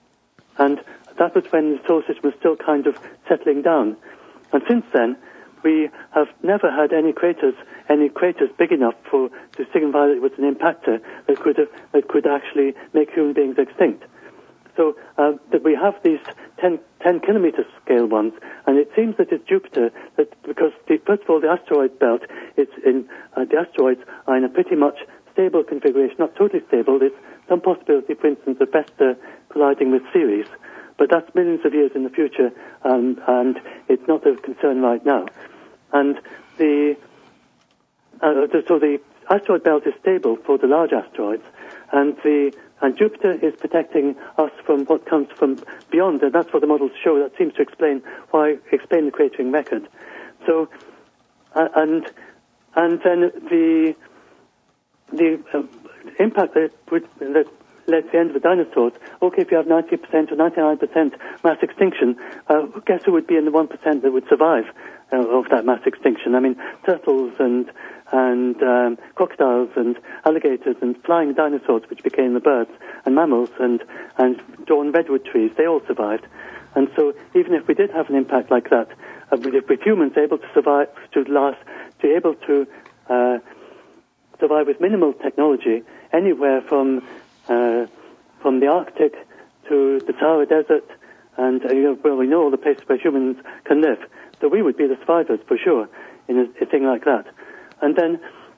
And that was when the solar system was still kind of settling down. And since then, we have never had any craters, any craters big enough for to signify that it was an impactor that could have, that could actually make human beings extinct. So uh, that we have these ten, ten kilometer scale ones, and it seems that it's Jupiter, that because the, first of all the asteroid belt, it's in uh, the asteroids are in a pretty much stable configuration, not totally stable. There's some possibility, for instance, of Vesta colliding with Ceres, but that's millions of years in the future, um, and it's not a concern right now. And the uh, so the asteroid belt is stable for the large asteroids, and the and Jupiter is protecting us from what comes from beyond, and that's what the models show. That seems to explain why explain the cratering record. So, uh, and and then the the uh, impact that would that led to the end of the dinosaurs. Okay, if you have ninety percent or ninety-nine percent mass extinction, uh, guess who would be in the one percent that would survive uh, of that mass extinction? I mean, turtles and and um, crocodiles and alligators and flying dinosaurs, which became the birds, and mammals and and drawn redwood trees. They all survived. And so, even if we did have an impact like that, uh, with, with humans able to survive, to last, to able to uh, survive with minimal technology, anywhere from Uh, from the Arctic to the Sahara Desert, and uh, you know, well, we know all the places where humans can live. So we would be the survivors for sure in a, a thing like that. And then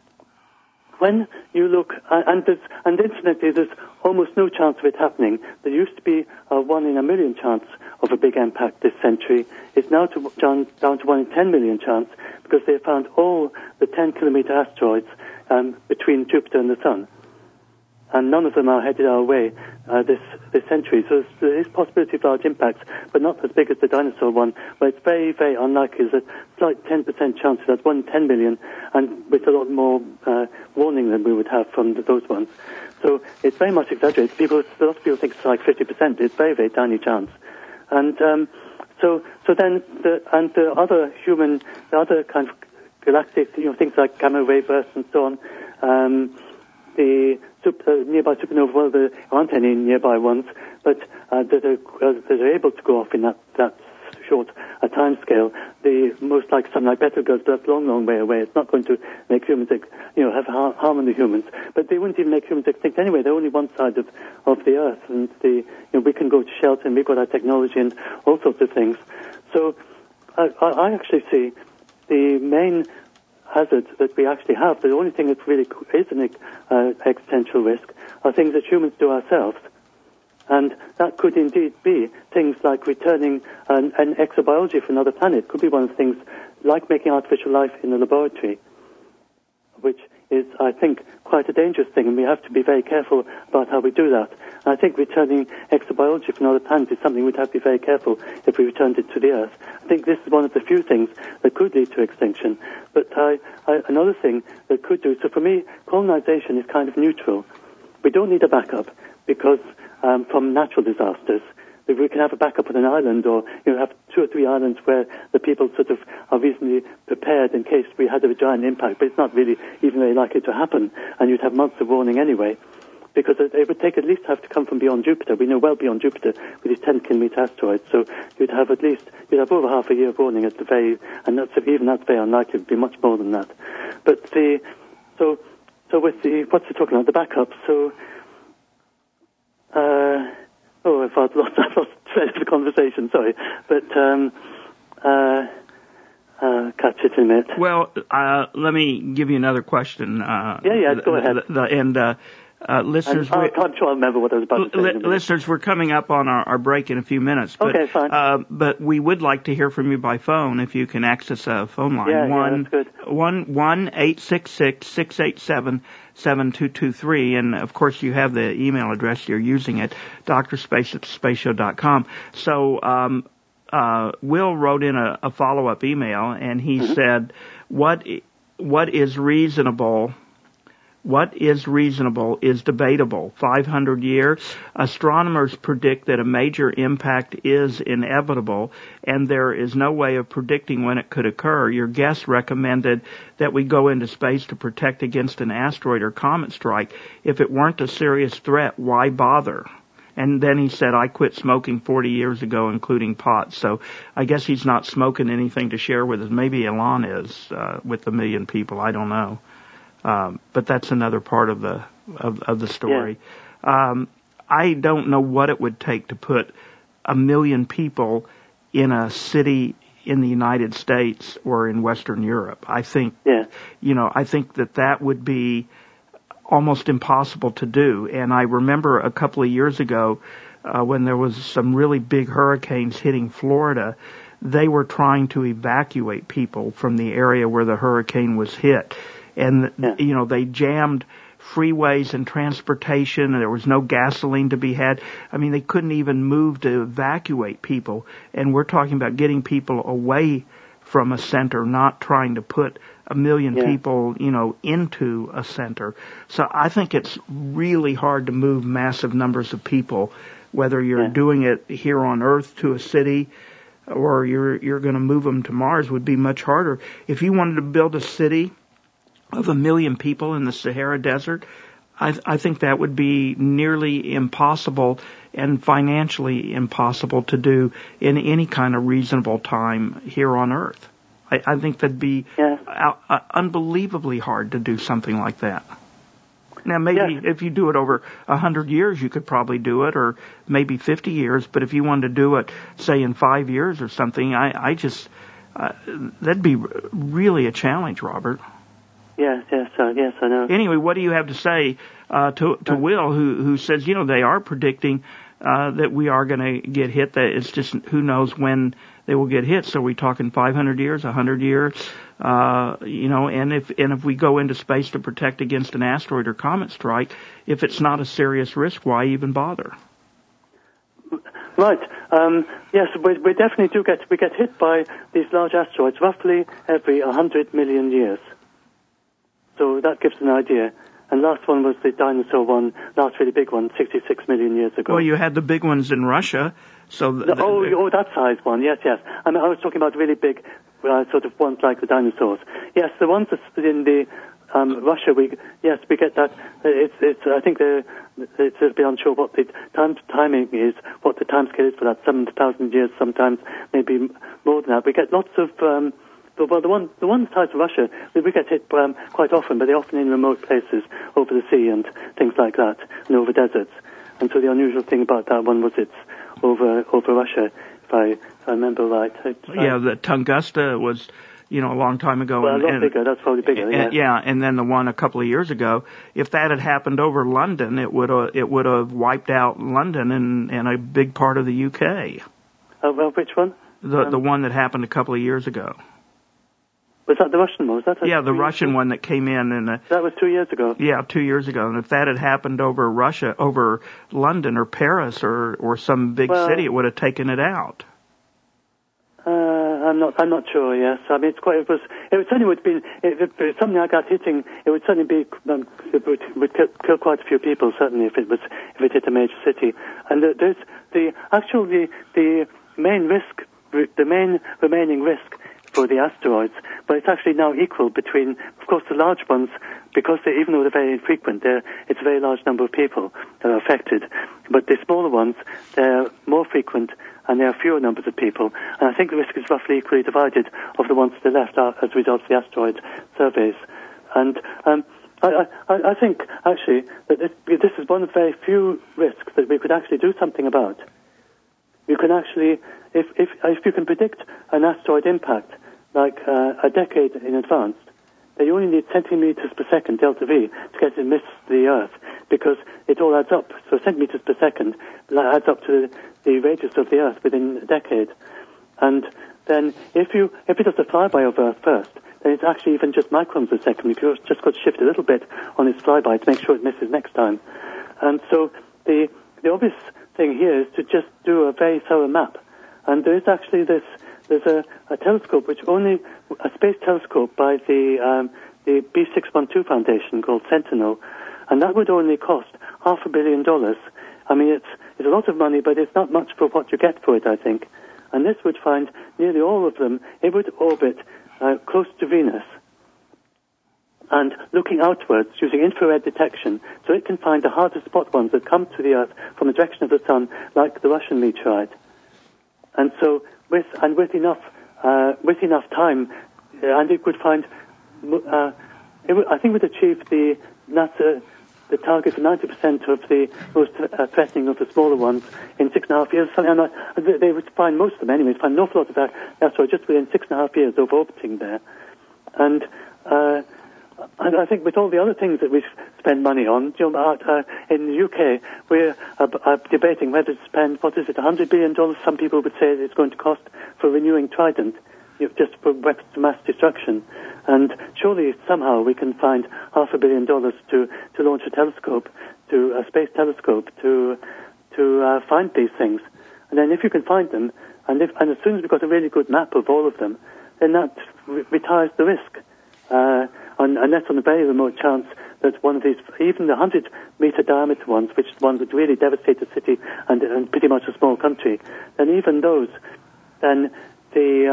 when you look, uh, and there's, and incidentally, there's almost no chance of it happening. There used to be a one in a million chance of a big impact this century. It's now to, down, down to one in ten million chance, because they found all the ten kilometer asteroids um, between Jupiter and the Sun. and none of them are headed our way uh, this this century. So there is possibility of large impacts, but not as big as the dinosaur one, where it's very, very unlikely. There's a slight ten percent chance that that's one in ten million, and with a lot more uh, warning than we would have from the, those ones. So it's very much exaggerated. People, a lot of people think it's like fifty percent. It's very, very tiny chance. And um, so, so then, the, and the other human, the other kind of galactic, you know, things like gamma ray bursts and so on, um, the super, nearby supernova, well, there aren't any nearby ones, but uh, that, are, uh, that are able to go off in that, that short a time scale. The most like something like Betelgeuse, but that's a long, long way away. It's not going to make humans, you know, have harm on the humans. But they wouldn't even make humans extinct anyway. They're only one side of, of the Earth, and the, you know, we can go to shelter, and we've got our technology and all sorts of things. So I, I actually see the main hazards that we actually have, the only thing that really is an uh, existential risk, are things that humans do ourselves. And that could indeed be things like returning an, an exobiology from another planet. Could be one of the things like making artificial life in the laboratory, which is, I think, quite a dangerous thing, and we have to be very careful about how we do that. And I think returning exobiology from another planet is something we'd have to be very careful if we returned it to the Earth. I think this is one of the few things that could lead to extinction. But I, I, another thing that could do, so for me, colonization is kind of neutral. We don't need a backup because um, from natural disasters, if we can have a backup on an island, or you know, have two or three islands where the people sort of are reasonably prepared in case we had a giant impact, but it's not really even very likely to happen, and you'd have months of warning anyway, because it, it would take at least have to come from beyond Jupiter. We know well beyond Jupiter with these ten kilometer asteroids, so you'd have at least you'd have over half a year of warning at the very, and that's even that's very unlikely. It would be much more than that. But the so so with the what's it talking about, the backup? So. Uh, oh, I've lost, I've lost thread of the conversation, sorry. But, um, uh, uh, catch it in a minute. Well, uh, let me give you another question. Uh, yeah, yeah, go ahead. The, the, and, uh, uh, listeners, I'm, I'm sure I remember what I was about to say. Li- listeners, we're coming up on our, our break in a few minutes. But, okay, fine. Uh, but we would like to hear from you by phone if you can access a phone line. Yeah, one, yeah, that's good. One, one, eight six six, six eight seven, seven two two three. And, of course, you have the email address you're using at doctorspace at space show dot com. So, um, uh, Will wrote in a, a follow-up email, and he mm-hmm. said, what, what is reasonable... What is reasonable is debatable. five hundred years, astronomers predict that a major impact is inevitable, and there is no way of predicting when it could occur. Your guest recommended that we go into space to protect against an asteroid or comet strike. If it weren't a serious threat, why bother? And then he said, I quit smoking forty years ago, including pot. So I guess he's not smoking anything to share with us. Maybe Elon is, uh, with a million people. I don't know. Um, but that's another part of the of, of the story. Yeah. Um, I don't know what it would take to put a million people in a city in the United States or in Western Europe. I think, yeah. you know, I think that that would be almost impossible to do. And I remember a couple of years ago uh, when there was some really big hurricanes hitting Florida, they were trying to evacuate people from the area where the hurricane was hit. And, yeah. you know, they jammed freeways and transportation, and there was no gasoline to be had. I mean, they couldn't even move to evacuate people. And we're talking about getting people away from a center, not trying to put a million yeah. people, you know, into a center. So I think it's really hard to move massive numbers of people, whether you're yeah. doing it here on Earth to a city or you're, you're going to move them to Mars would be much harder. If you wanted to build a city of a million people in the Sahara Desert, I, I think that would be nearly impossible and financially impossible to do in any kind of reasonable time here on Earth. I, I think that'd be yeah. uh, uh, unbelievably hard to do something like that. Now, maybe yeah. if you do it over a hundred years, you could probably do it, or maybe fifty years. But if you wanted to do it, say, in five years or something, I, I just uh, that'd be really a challenge, Robert. Yes, yes, uh, yes, I know. Anyway, what do you have to say uh, to to Will, who who says, you know, they are predicting uh, that we are going to get hit. That it's just who knows when they will get hit. So we're talking five hundred years, one hundred years, uh, you know, and if, and if we go into space to protect against an asteroid or comet strike, if it's not a serious risk, why even bother? Right. Um, yes, we, we definitely do get, we get hit by these large asteroids roughly every one hundred million years. So that gives an idea. And last one was the dinosaur one, last really big one, sixty-six million years ago. Well, you had the big ones in Russia. So the, the, oh, oh, that size one, yes, yes. I mean, I was talking about really big, uh, sort of ones like the dinosaurs. Yes, the ones in the um, Russia, we yes, we get that. It's, it's. I think they're, it's a bit unsure what the time timing is, what the time scale is for that. Seven thousand years, sometimes maybe more than that. We get lots of. Um, Well, the one, the one size of Russia, we get hit um, quite often, but they're often in remote places, over the sea and things like that, and over deserts. And so the unusual thing about that one was it's over over Russia, if I, if I remember right. It's, uh, yeah, the Tunguska was, you know, a long time ago. Well, and, a lot and, bigger. That's probably bigger. And, yeah. yeah, and then the one a couple of years ago. If that had happened over London, it would uh, it would have wiped out London and, and a big part of the U K. Uh, well, which one? The um, the one that happened a couple of years ago. Was that the Russian one? Was that yeah, the Russian ago? one that came in and uh, that was two years ago. Yeah, two years ago. And if that had happened over Russia, over London or Paris or or some big well, city, it would have taken it out. Uh, I'm not. I'm not sure. Yes, I mean it's quite. It was. It would certainly would be. If it, if something like that hitting, it would certainly be. Um, it would, would kill, kill quite a few people. Certainly, if it was. If it hit a major city, and the, there's the actual the the main risk, the main remaining risk for the asteroids, but it's actually now equal between, of course, the large ones, because they, even though they're very infrequent, they're, it's a very large number of people that are affected. But the smaller ones, they're more frequent, and there are fewer numbers of people. And I think the risk is roughly equally divided of the ones that are left out as a result of the asteroid surveys. And um, I, I, I think, actually, that this, this is one of the very few risks that we could actually do something about. You can actually, if, if, if you can predict an asteroid impact, like uh, a decade in advance, then you only need centimeters per second, delta V, to get to miss the Earth, because it all adds up. So centimeters per second adds up to the radius of the Earth within a decade. And then if you if it does a flyby of Earth first, then it's actually even just microns a second. You've just got to shift a little bit on its flyby to make sure it misses next time. And so the the obvious thing here is to just do a very thorough map. And there is actually this. There's a, a telescope, which only a space telescope by the um, the B six twelve Foundation called Sentinel, and that would only cost half a billion dollars. I mean, it's it's a lot of money, but it's not much for what you get for it, I think. And this would find nearly all of them. It would orbit uh, close to Venus, and looking outwards using infrared detection, so it can find the hardest spot ones that come to the Earth from the direction of the sun, like the Russian meteorite. And so. With, and with enough, uh, with enough time, uh, and it would find, uh, it would, I think, would achieve the NASA, the target for ninety percent of the most uh, threatening of the smaller ones in six and a half years. Something like that. They would find most of them anyway. Find an awful lot of that asteroid just within six and a half years of orbiting there, and. Uh, And I think with all the other things that we spend money on, you know, uh, in the U K, we're uh, uh, debating whether to spend, what is it, one hundred billion dollars, some people would say it's going to cost for renewing Trident, you know, just for weapons of mass destruction. And surely somehow we can find half a billion dollars to, to launch a telescope, to a space telescope, to to uh, find these things. And then if you can find them, and, if, and as soon as we've got a really good map of all of them, then that re- retires the risk. Uh, on, unless on a very remote chance that one of these, even the one hundred meter diameter ones, which is the ones that really devastate a city and, and pretty much a small country, then even those, then the,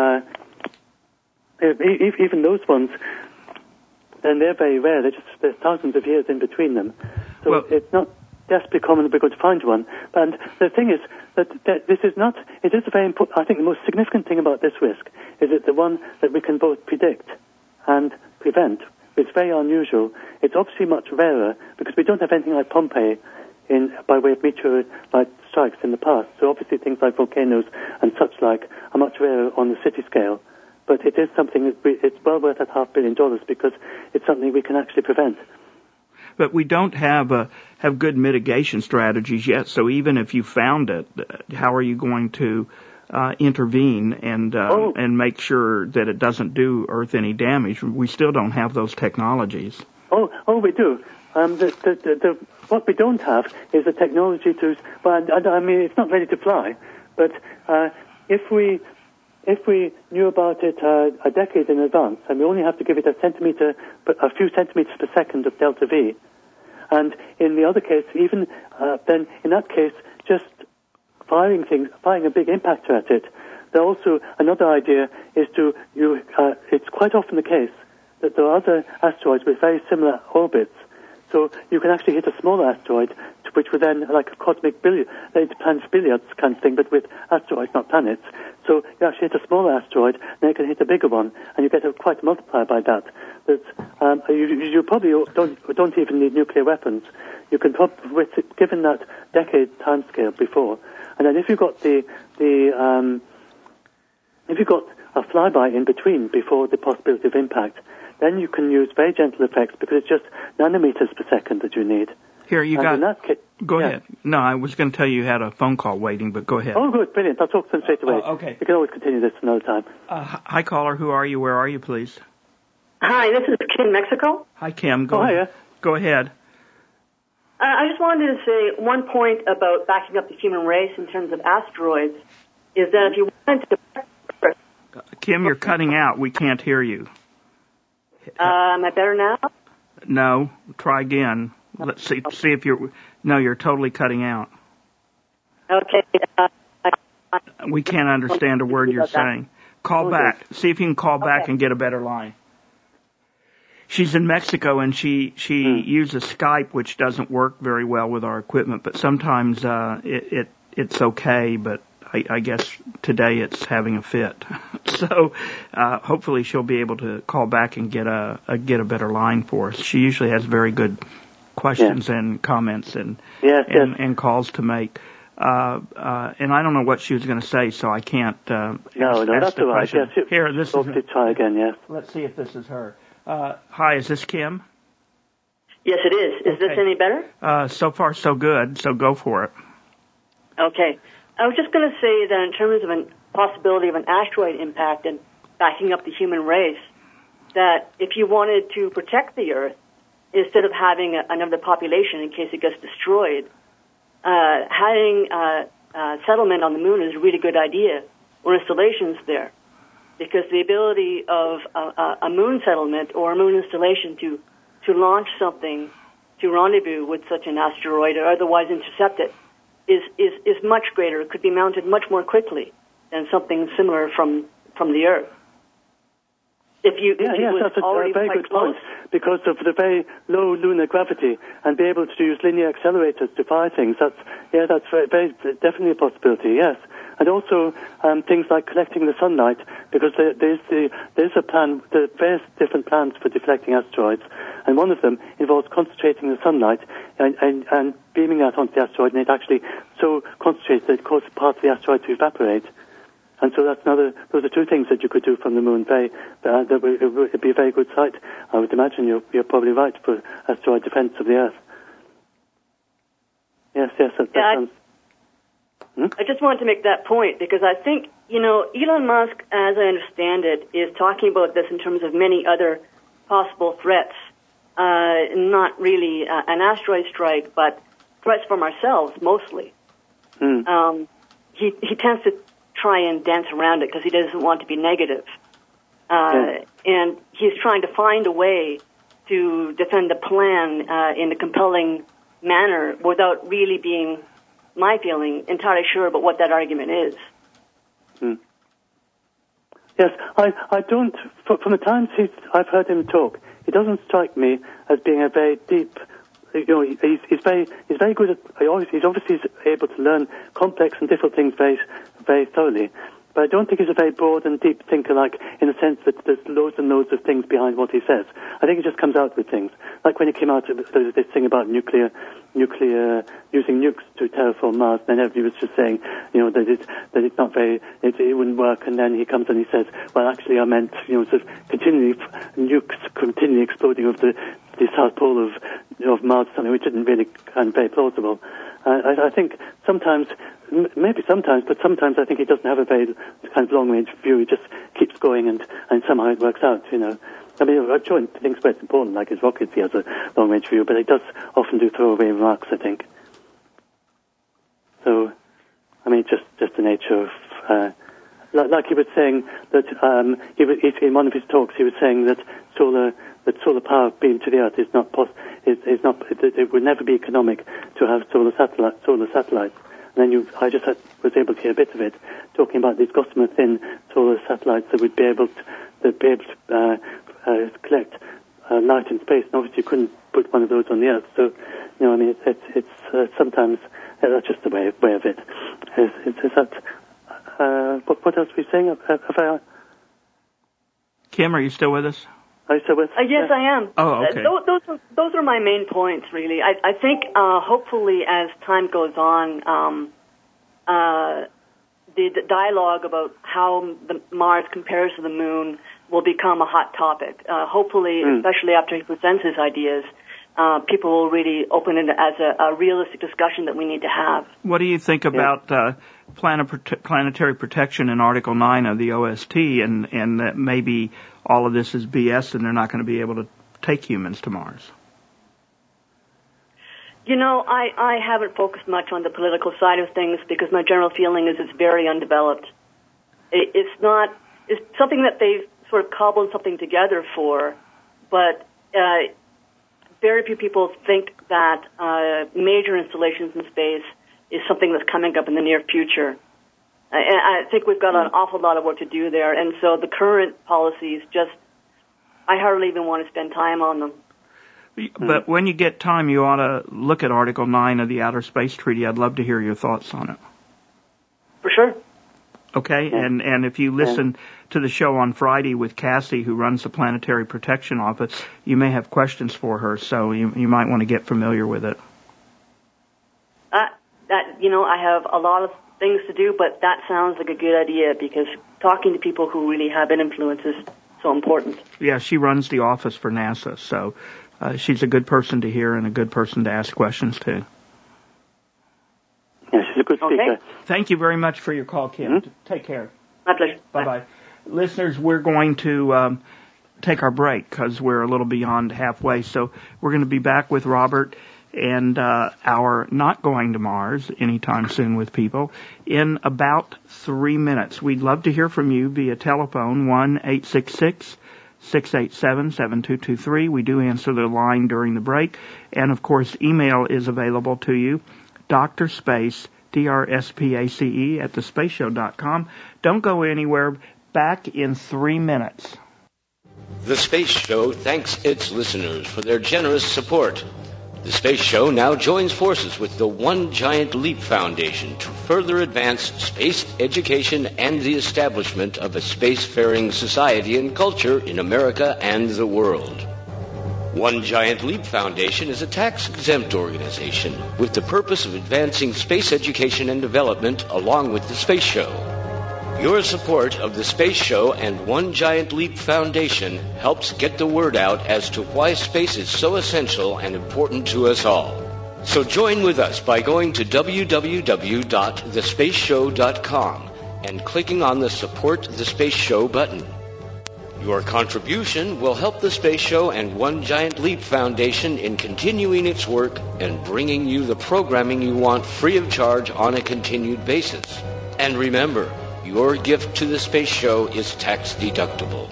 uh, even those ones, then they're very rare. They're just, there's thousands of years in between them. So well, it's not desperately common that we're going to find one. And the thing is that, that this is not, it is a very important, I think the most significant thing about this risk is it's the one that we can both predict and prevent. It's very unusual. It's obviously much rarer because we don't have anything like Pompeii in, by way of meteorite strikes in the past. So obviously things like volcanoes and such like are much rarer on the city scale. But it is something that we, it's well worth that half billion dollars because it's something we can actually prevent. but we don't have a, have good mitigation strategies yet. So even if you found it, how are you going to uh, intervene and uh, oh. and make sure that it doesn't do Earth any damage? We still don't have those technologies. Oh, oh, we do. Um, the, the, the, the, what we don't have is the technology to. Well, I, I mean, it's not ready to fly. But uh, if we if we knew about it uh, a decade in advance, and we only have to give it a centimeter, a few centimeters per second of delta V, and in the other case, even uh, then, in that case, just firing things, firing a big impactor at it. There also another idea is to you. Uh, it's quite often the case that there are other asteroids with very similar orbits. So you can actually hit a smaller asteroid, which would then, like a cosmic billiard, it's planets billiards kind of thing, but with asteroids, not planets. So you actually hit a smaller asteroid, and then you can hit a bigger one, and you get a, quite a multiplier by that. That um, you, you probably don't don't even need nuclear weapons. You can probably, with it, given that decade timescale before, and then if you got the the um, if you got a flyby in between before the possibility of impact, then you can use very gentle effects because it's just nanometers per second that you need. Here, you and got... Case, go yeah. ahead. No, I was going to tell you you had a phone call waiting, but go ahead. Oh, good, brilliant. I'll talk to them straight away. Uh, okay. You can always continue this another time. Uh, hi, caller. Who are you? Where are you, please? Hi, this is Kim, Mexico. Hi, Kim. Go oh, ahead. Hiya. Go ahead. Uh, I just wanted to say one point about backing up the human race in terms of asteroids is that if you wanted to... Kim, you're cutting out. We can't hear you. Uh, am I better now? No. Try again. Let's see. See if you're. No, you're totally cutting out. Okay. Uh, we can't understand a word you're saying. Call back. See if you can call back okay. and get a better line. She's in Mexico and she she mm. uses Skype, which doesn't work very well with our equipment. But sometimes uh, it, it it's okay. But I, I guess today it's having a fit. So uh, hopefully she'll be able to call back and get a, a get a better line for us. She usually has very good questions yeah. and comments and yes, and, yes. and calls to make. Uh, uh, and I don't know what she was going to say, so I can't. Uh, no, ask, no, ask that's the all right. question. Yes, Here, this is. is. Try again. Yes. Let's see if this is her. Uh, hi, is this Kim? Yes, it is. Is okay. this any better? Uh, so far, so good. So go for it. Okay. I was just going to say that in terms of a possibility of an asteroid impact and backing up the human race, that if you wanted to protect the Earth, instead of having a, another population in case it gets destroyed, uh, having uh, uh, settlement on the moon is a really good idea, or installations there, because the ability of a, a moon settlement or a moon installation to, to launch something to rendezvous with such an asteroid or otherwise intercept it is, is, is much greater. It could be mounted much more quickly than something similar from, from the Earth. If you, yeah, if yes, was that's a, already a very quite good close. point, because of the very low lunar gravity and be able to use linear accelerators to fire things. That's yeah, that's very, very definitely a possibility. Yes, and also um, things like collecting the sunlight, because there, there's the, there's a plan. There are various different plans for deflecting asteroids, and one of them involves concentrating the sunlight and, and, and beaming that onto the asteroid, and it actually so concentrates that it causes part of the asteroid to evaporate. And so that's another, those are two things that you could do from the moon. Very, uh, that would, it would be a very good site. I would imagine you're, you're probably right for asteroid defense of the Earth. Yes, yes, that, that yeah, sounds... I, hmm? I just wanted to make that point because I think, you know, Elon Musk, as I understand it, is talking about this in terms of many other possible threats. Uh, not really uh, an asteroid strike, but threats from ourselves, mostly. Hmm. Um, he, he tends to try and dance around it because he doesn't want to be negative. Uh, yeah. And he's trying to find a way to defend the plan uh, in a compelling manner without really being, my feeling, entirely sure about what that argument is. Hmm. Yes, I, I don't, from the times he's, I've heard him talk, he doesn't strike me as being a very deep, you know, he's, he's very, he's very good at, he's obviously able to learn complex and difficult things very, very thoroughly. But I don't think he's a very broad and deep thinker, like, in the sense that there's loads and loads of things behind what he says. I think he just comes out with things. Like when he came out, there was this thing about nuclear, nuclear, using nukes to terraform Mars, and then everybody was just saying, you know, that it, that it's not very, it, it wouldn't work, and then he comes and he says, well, actually I meant, you know, sort of continually, nukes continually exploding over the the South Pole of, of Mars, something which isn't really kind of very plausible. Uh, I, I think sometimes, m- maybe sometimes, but sometimes I think he doesn't have a very kind of long-range view. He just keeps going, and, and somehow it works out, you know. I mean, I'm sure things where it's important, like his rockets, he has a long-range view, but he does often do throwaway remarks, I think. So, I mean, just, just the nature of... Uh, like, like he was saying that, um, he was, in one of his talks, he was saying that solar... that solar power beamed to the Earth is not pos- is, is not it, it would never be economic to have solar satellite solar satellites. And then you, I just had, was able to hear a bit of it talking about these gossamer thin solar satellites that would be able to that be able to uh, uh, collect uh, light in space. And obviously, you couldn't put one of those on the Earth. So, you know, I mean, it's it's, it's uh, sometimes uh, that's just the way way of it. Is, is, is that uh, what, what else were you saying? Have, have I... Kim, are you still with us? Uh, yes, I am. Oh, okay. Uh, those, those, are, those are my main points, really. I, I think, uh, hopefully, as time goes on, um, uh, the, the dialogue about how the Mars compares to the Moon will become a hot topic. Uh, hopefully, mm. especially after he presents his ideas, uh, people will really open it as a, a realistic discussion that we need to have. What do you think about yeah. uh, planet, planetary protection in Article nine of the O S T, and, and that maybe all of this is B S and they're not going to be able to take humans to Mars? You know, I, I haven't focused much on the political side of things because my general feeling is it's very undeveloped. It, it's not, it's something that they've sort of cobbled something together for, but uh, very few people think that uh, major installations in space is something that's coming up in the near future. And I think we've got an awful lot of work to do there. And so the current policies just, I hardly even want to spend time on them. But when you get time, you ought to look at Article nine of the Outer Space Treaty. I'd love to hear your thoughts on it. For sure. Okay, yeah. and, and if you listen yeah. to the show on Friday with Cassie, who runs the Planetary Protection Office, you may have questions for her, so you, you might want to get familiar with it. Uh, that, you know, I have a lot of things to do, but that sounds like a good idea because talking to people who really have an influence is so important. Yeah, she runs the office for NASA, so uh, she's a good person to hear and a good person to ask questions to. Yeah, she's a good speaker. Okay. Thank you very much for your call, Kim. Mm-hmm. Take care. My pleasure. Bye-bye. Bye. Listeners, we're going to um, take our break because we're a little beyond halfway, so we're going to be back with Robert and uh, our not going to Mars anytime soon with people in about three minutes. We'd love to hear from you via telephone, one eight six six, six eight seven, seven two two three. We do answer the line during the break. And, of course, email is available to you, Doctor Space, D R S P A C E, at the space show dot com. Don't go anywhere. Back in three minutes. The Space Show thanks its listeners for their generous support. The Space Show now joins forces with the One Giant Leap Foundation to further advance space education and the establishment of a spacefaring society and culture in America and the world. One Giant Leap Foundation is a tax-exempt organization with the purpose of advancing space education and development along with the Space Show. Your support of the Space Show and One Giant Leap Foundation helps get the word out as to why space is so essential and important to us all. So join with us by going to w w w dot the space show dot com and clicking on the Support the Space Show button. Your contribution will help the Space Show and One Giant Leap Foundation in continuing its work and bringing you the programming you want free of charge on a continued basis. And remember, your gift to the Space Show is tax deductible.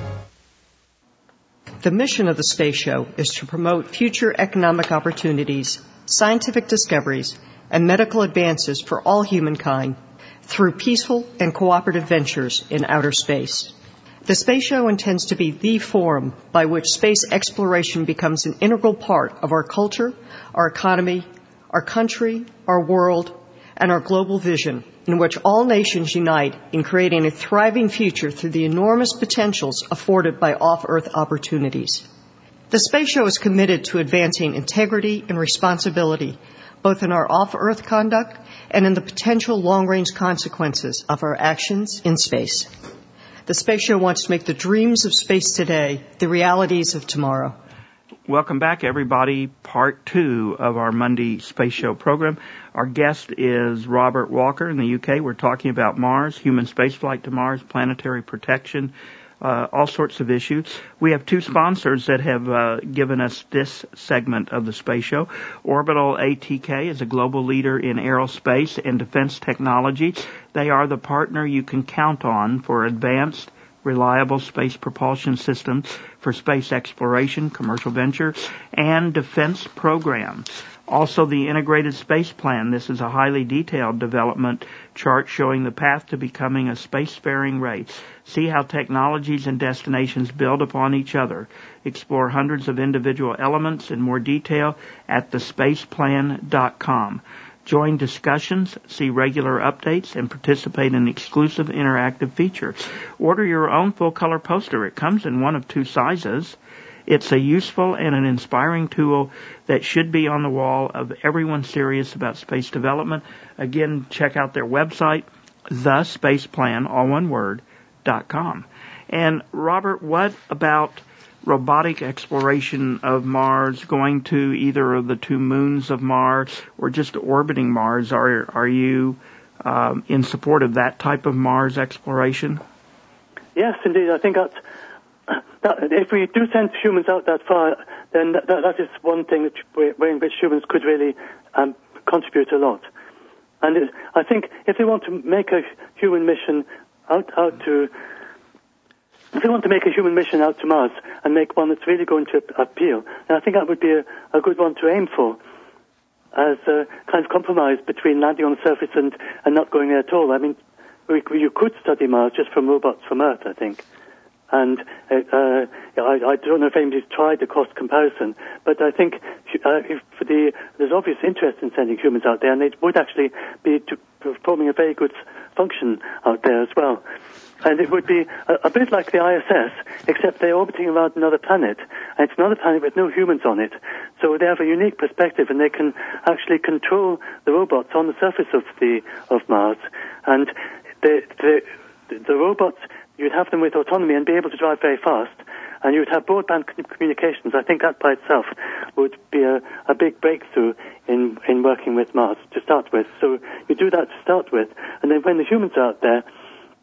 The mission of the Space Show is to promote future economic opportunities, scientific discoveries, and medical advances for all humankind through peaceful and cooperative ventures in outer space. The Space Show intends to be the forum by which space exploration becomes an integral part of our culture, our economy, our country, our world, and our global vision, in which all nations unite in creating a thriving future through the enormous potentials afforded by off-Earth opportunities. The Space Show is committed to advancing integrity and responsibility, both in our off-Earth conduct and in the potential long-range consequences of our actions in space. The Space Show wants to make the dreams of space today the realities of tomorrow. Welcome back, everybody. Part two of our Monday Space Show program. Our guest is Robert Walker in the U K. We're talking about Mars, human spaceflight to Mars, planetary protection, uh, all sorts of issues. We have two sponsors that have uh, given us this segment of the Space Show. Orbital A T K is a global leader in aerospace and defense technology. They are the partner you can count on for advanced, reliable space propulsion systems for space exploration, commercial venture, and defense programs. Also, the Integrated Space Plan. This is a highly detailed development chart showing the path to becoming a spacefaring race. See how technologies and destinations build upon each other. Explore hundreds of individual elements in more detail at the space plan dot com. Join discussions, see regular updates, and participate in exclusive interactive features. Order your own full-color poster. It comes in one of two sizes. It's a useful and an inspiring tool that should be on the wall of everyone serious about space development. Again, check out their website, the space plan, all one word, dot com. And Robert, what about robotic exploration of Mars, going to either of the two moons of Mars or just orbiting Mars? Are are you um, in support of that type of Mars exploration? Yes, indeed. I think that, that if we do send humans out that far, then that, that is one thing which, in which humans could really um, contribute a lot. And it, I think if they want to make a human mission out out to If we want to make a human mission out to Mars and make one that's really going to appeal, then I think that would be a, a good one to aim for as a kind of compromise between landing on the surface and, and not going there at all. I mean, we, you could study Mars just from robots from Earth, I think. And uh, uh, I, I don't know if anybody's tried the cost comparison, but I think uh, if for the, there's obvious interest in sending humans out there, and they would actually be to, performing a very good function out there as well. And it would be a, a bit like the I S S, except they're orbiting around another planet, and it's another planet with no humans on it. So they have a unique perspective, and they can actually control the robots on the surface of the of Mars. And the the, the robots, you'd have them with autonomy and be able to drive very fast, and you'd have broadband communications. I think that by itself would be a, a big breakthrough in in working with Mars to start with. So you do that to start with, and then when the humans are out there,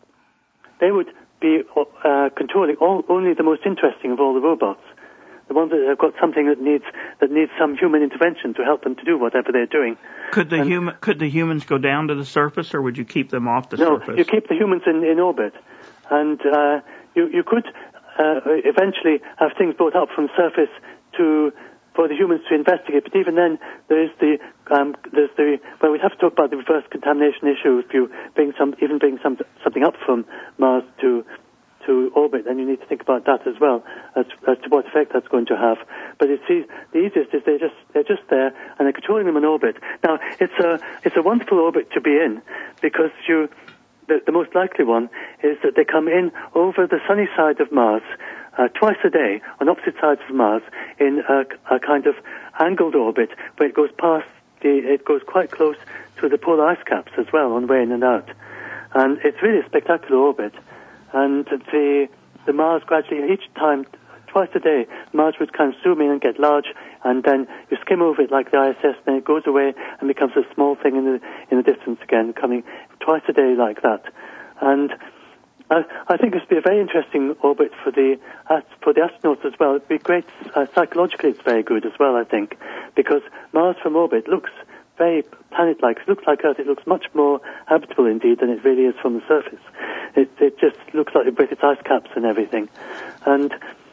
they would be uh, controlling all, only the most interesting of all the robots, the ones that have got something that needs that needs some human intervention to help them to do whatever they're doing. Could the and, human could the humans go down to the surface, or would you keep them off the no, surface? No, you keep the humans in, in orbit, and uh, you you could uh, eventually have things brought up from the surface to for the humans to investigate. But even then, there is the um, there's the well, we have to talk about the reverse contamination issue. If you bring some, even bring some something up from Mars to to orbit, then you need to think about that as well, as, as to what effect that's going to have. But it's the, the easiest is they're just they're just there and they're controlling them in orbit. Now it's a it's a wonderful orbit to be in, because you the, the most likely one is that they come in over the sunny side of Mars. Uh, twice a day on opposite sides of Mars in a, a kind of angled orbit where it goes past the, it goes quite close to the polar ice caps as well on the way in and out. And it's really a spectacular orbit. And the, the Mars gradually, each time, twice a day, Mars would kind of zoom in and get large, and then you skim over it like the I S S, then it goes away and becomes a small thing in the, in the distance again, coming twice a day like that. And Uh, I think this would be a very interesting orbit for the uh, for the astronauts as well. It'd be great uh, psychologically. It's very good as well, I think, because Mars from orbit looks very planet-like. It looks like Earth. It looks much more habitable indeed than it really is from the surface. It, it just looks like with its ice caps and everything. And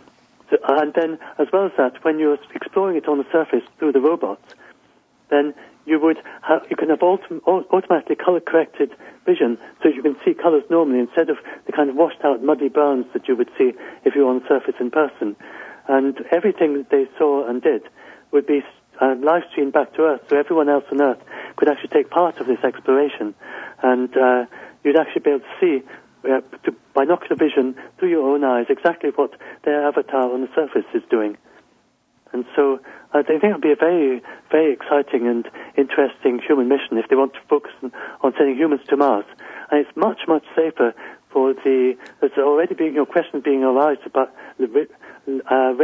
and then as well as that, when you're exploring it on the surface through the robots, then you would have, you can have autom- automatically color-corrected vision, so you can see colors normally instead of the kind of washed-out muddy browns that you would see if you were on the surface in person. And everything that they saw and did would be uh, live-streamed back to Earth, so everyone else on Earth could actually take part of this exploration. And uh, you'd actually be able to see, uh, to binocular vision through your own eyes, exactly what their avatar on the surface is doing. And so I think it would be a very, very exciting and interesting human mission if they want to focus on sending humans to Mars. And it's much, much safer for the, there's already being, your know, questions being arised about, uh, raised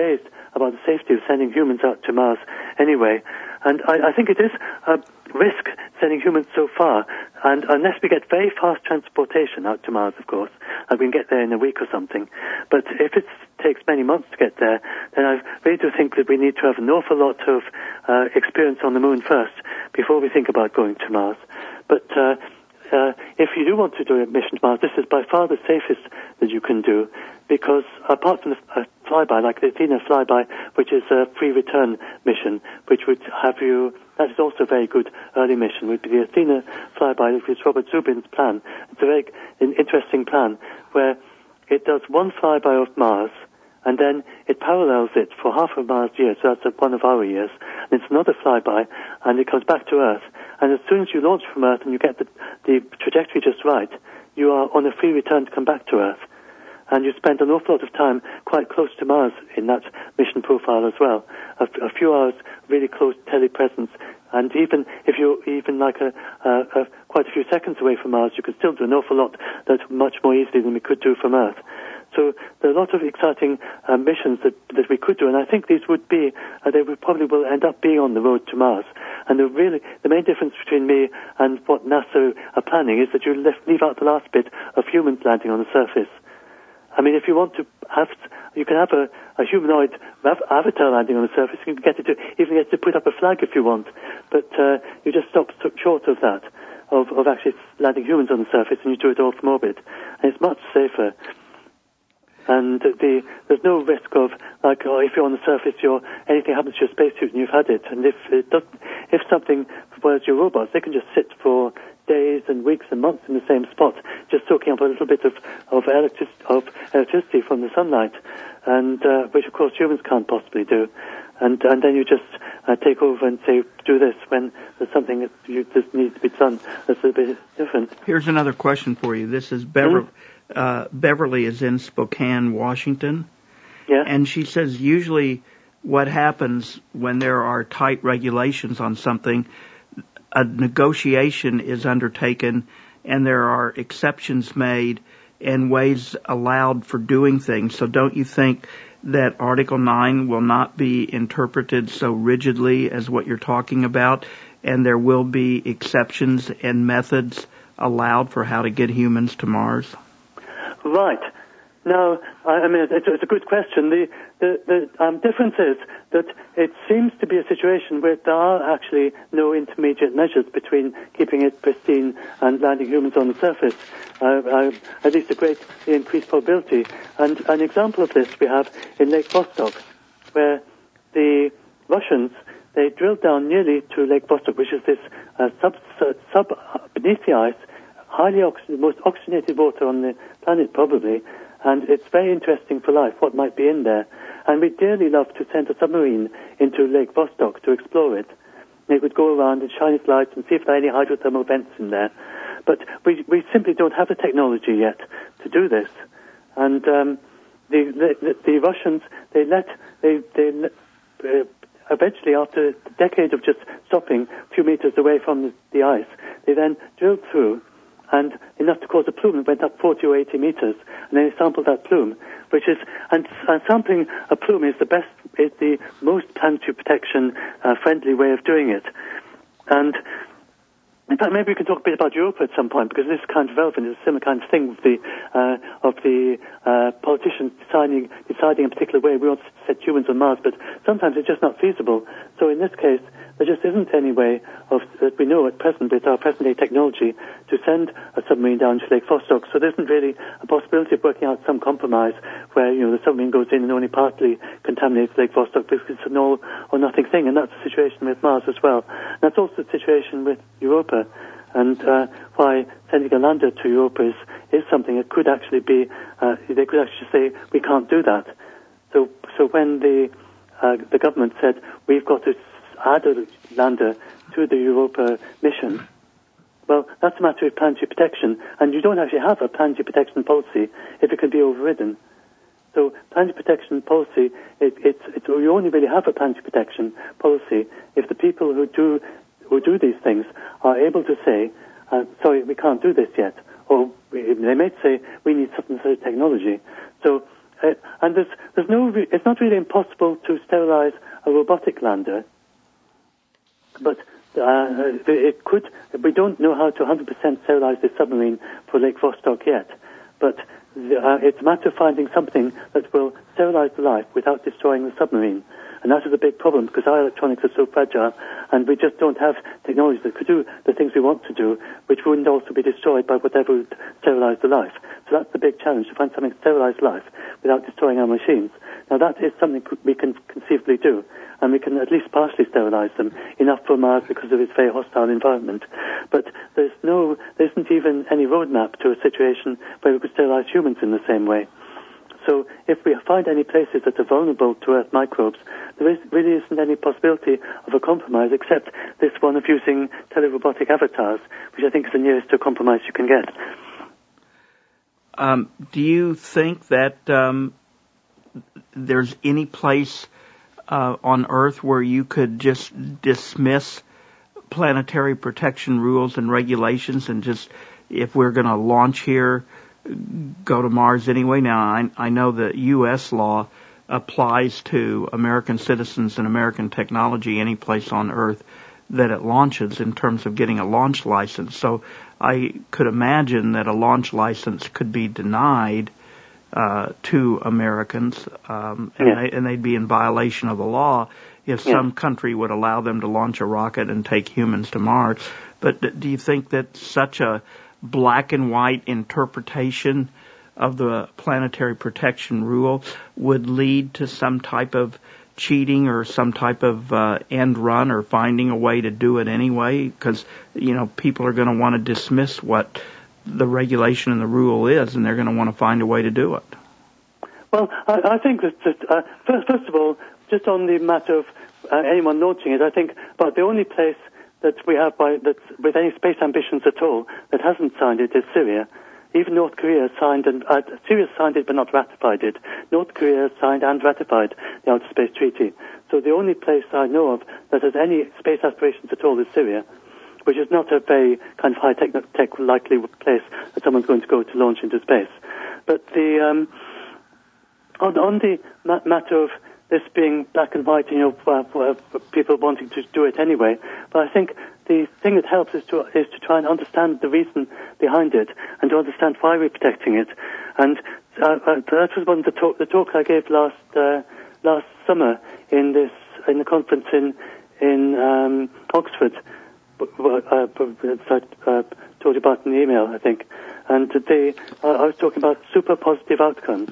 about the safety of sending humans out to Mars anyway. And I, I think it is a risk sending humans so far, and unless we get very fast transportation out to Mars, of course, and we can get there in a week or something. But if it takes many months to get there, then I really do think that we need to have an awful lot of uh, experience on the moon first before we think about going to Mars. But uh, uh, if you do want to do a mission to Mars, this is by far the safest that you can do, because apart from the uh, flyby, like the Athena flyby, which is a free return mission, which would have you, that is also a very good early mission, would be the Athena flyby, which is Robert Zubin's plan. It's a very interesting plan where it does one flyby of Mars, and then it parallels it for half of Mars' year, so that's one of our years, and it's another flyby, and it comes back to Earth. And as soon as you launch from Earth and you get the, the trajectory just right, you are on a free return to come back to Earth. And you spend an awful lot of time quite close to Mars in that mission profile as well. A, a few hours really close telepresence, and even if you're even like a, a, a quite a few seconds away from Mars, you can still do an awful lot that's much more easily than we could do from Earth. So there are a lot of exciting uh, missions that, that we could do, and I think these would be, uh, they would probably will end up being on the road to Mars. And the really, the main difference between me and what NASA are planning is that you left, leave out the last bit of humans landing on the surface. I mean, if you want to have, you can have a, a humanoid avatar landing on the surface. You can get it to, even get to put up a flag if you want. But uh, you just stop short of that, of, of actually landing humans on the surface, and you do it all from orbit. And it's much safer. And the, there's no risk of, like, oh, if you're on the surface, you're, anything happens to your spacesuit and you've had it. And if it doesn't, if something, whereas your robots, they can just sit for days and weeks and months in the same spot, just soaking up a little bit of, of, electric, of electricity from the sunlight, and uh, which, of course, humans can't possibly do. And, and then you just uh, take over and say, do this when there's something that you, just needs to be done that's a bit different. Here's another question for you. This is Beverly. Mm-hmm. Uh, Beverly is in Spokane, Washington. Yeah. And she says usually what happens when there are tight regulations on something, a negotiation is undertaken and there are exceptions made and ways allowed for doing things. So don't you think that Article nine will not be interpreted so rigidly as what you're talking about, and there will be exceptions and methods allowed for how to get humans to Mars? Right. Now, I mean, it's, it's a good question. The, the, the um, difference is that it seems to be a situation where there are actually no intermediate measures between keeping it pristine and landing humans on the surface. Uh, uh, at least a greatly increased probability. And an example of this we have in Lake Vostok, where the Russians, they drilled down nearly to Lake Vostok, which is this uh, sub, sub uh, beneath the ice, highly oxy- most oxygenated water on the planet probably, and it's very interesting for life what might be in there. And we'd dearly love to send a submarine into Lake Vostok to explore it. It would go around and shine its lights and see if there are any hydrothermal vents in there. But we we simply don't have the technology yet to do this. And um, the, the the Russians, they let they they let, uh, eventually, after a decade of just stopping a few meters away from the, the ice, they then drilled through, and enough to cause a plume that went up forty or eighty meters, and then they sampled that plume, which is, and, and sampling a plume is the best, is the most planetary protection uh, friendly way of doing it. And in fact, maybe we can talk a bit about Europa at some point, because this is kind of relevant. It's a similar kind of thing with the, uh, of the uh, politicians deciding, deciding a particular way we want to set humans on Mars, but sometimes it's just not feasible. So in this case, there just isn't any way of, that we know at present with our present-day technology, to send a submarine down to Lake Vostok. So there isn't really a possibility of working out some compromise where, you know, the submarine goes in and only partly contaminates Lake Vostok, because it's an all or nothing thing. And that's the situation with Mars as well. And that's also the situation with Europa. And uh, why sending a lander to Europa is, is something that could actually be, uh, they could actually say, we can't do that. So, so when the, uh, the government said, we've got to add a lander to the Europa mission, well, that's a matter of planetary protection, and you don't actually have a planetary protection policy if it can be overridden. So planetary protection policy, it, it's, it's, you only really have a planetary protection policy if the people who do who do these things are able to say, uh, sorry, we can't do this yet, or they may say, we need certain sort of technology. So uh, and there's there's no re- it's not really impossible to sterilize a robotic lander, but uh, it could. We don't know how to one hundred percent sterilize the submarine for Lake Vostok yet, but uh, it's a matter of finding something that will sterilize the life without destroying the submarine. And that is a big problem because our electronics are so fragile and we just don't have technology that could do the things we want to do, which wouldn't also be destroyed by whatever would sterilize the life. So that's the big challenge, to find something to sterilize life without destroying our machines. Now that is something we can conceivably do, and we can at least partially sterilize them, enough for Mars because of its very hostile environment. But there's no, there isn't even any roadmap to a situation where we could sterilize humans in the same way. So if we find any places that are vulnerable to Earth microbes, there is, really isn't any possibility of a compromise except this one of using telerobotic avatars, which I think is the nearest to a compromise you can get. Um, do you think that um, there's any place uh, on Earth where you could just dismiss planetary protection rules and regulations and just, if we're going to launch here, go to Mars anyway? Now, I, I know that U S law applies to American citizens and American technology any place on Earth that it launches in terms of getting a launch license. So I could imagine that a launch license could be denied uh, to Americans, um, and, yeah. they, and they'd be in violation of the law if yeah. some country would allow them to launch a rocket and take humans to Mars. But do you think that such a black and white interpretation of the planetary protection rule would lead to some type of cheating or some type of uh, end run or finding a way to do it anyway? Because, you know, people are going to want to dismiss what the regulation and the rule is, and they're going to want to find a way to do it. Well, I, I think that, that uh, first, first of all, just on the matter of uh, anyone launching it, I think about the only place that we have by that with any space ambitions at all that hasn't signed it is Syria. Even North Korea signed and uh, Syria signed it but not ratified it. North Korea signed and ratified the Outer Space Treaty. So the only place I know of that has any space aspirations at all is Syria, which is not a very kind of high tech, tech likely place that someone's going to go to launch into space. But the um, on, on the ma- matter of this being black and white, you know, for, for, for people wanting to do it anyway. But I think the thing that helps is to is to try and understand the reason behind it and to understand why we're protecting it. And uh, uh, that was one of the talk the talk I gave last uh, last summer in this in the conference in in um, Oxford. Uh, I uh, told you about in the email, I think. And they, uh, I was talking about super positive outcomes.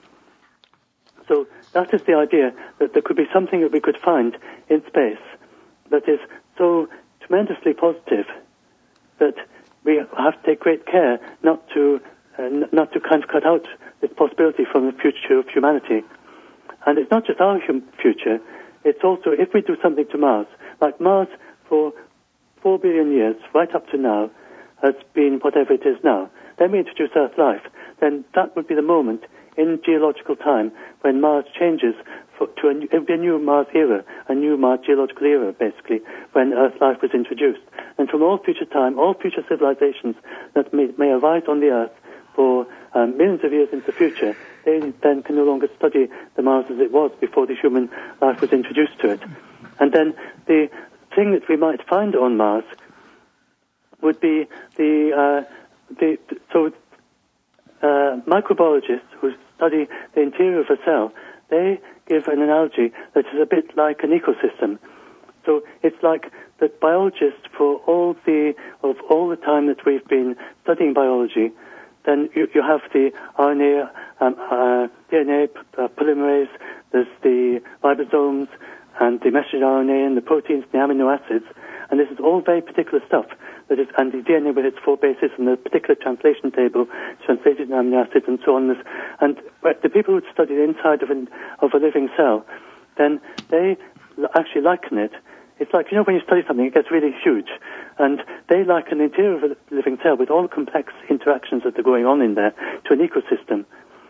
So that is the idea, that there could be something that we could find in space that is so tremendously positive that we have to take great care not to uh, n- not to kind of cut out this possibility from the future of humanity. And it's not just our hum- future, it's also if we do something to Mars, like Mars for four billion years, right up to now, has been whatever it is now. Then we introduce Earth life, then that would be the moment in geological time when Mars changes for, to a new, it would be a new Mars era, a new Mars geological era, basically, when Earth life was introduced. And from all future time, all future civilizations that may, may arise on the Earth for um, millions of years into the future, they then can no longer study the Mars as it was before the human life was introduced to it. And then the thing that we might find on Mars would be the, uh, the so uh, microbiologists who study the interior of a cell, they give an analogy that is a bit like an ecosystem. So it's like that biologists, for all the of all the time that we've been studying biology, then you, you have the R N A, um, uh, D N A uh, polymerase, there's the ribosomes, and the messenger R N A, and the proteins, and the amino acids, and this is all very particular stuff. That is, and the D N A with its four bases and the particular translation table, translated amino acids and so on. This, and the people who study the inside of, an, of a living cell, then they actually liken it. It's like, you know, when you study something, it gets really huge. And they liken the interior of a living cell with all the complex interactions that are going on in there to an ecosystem.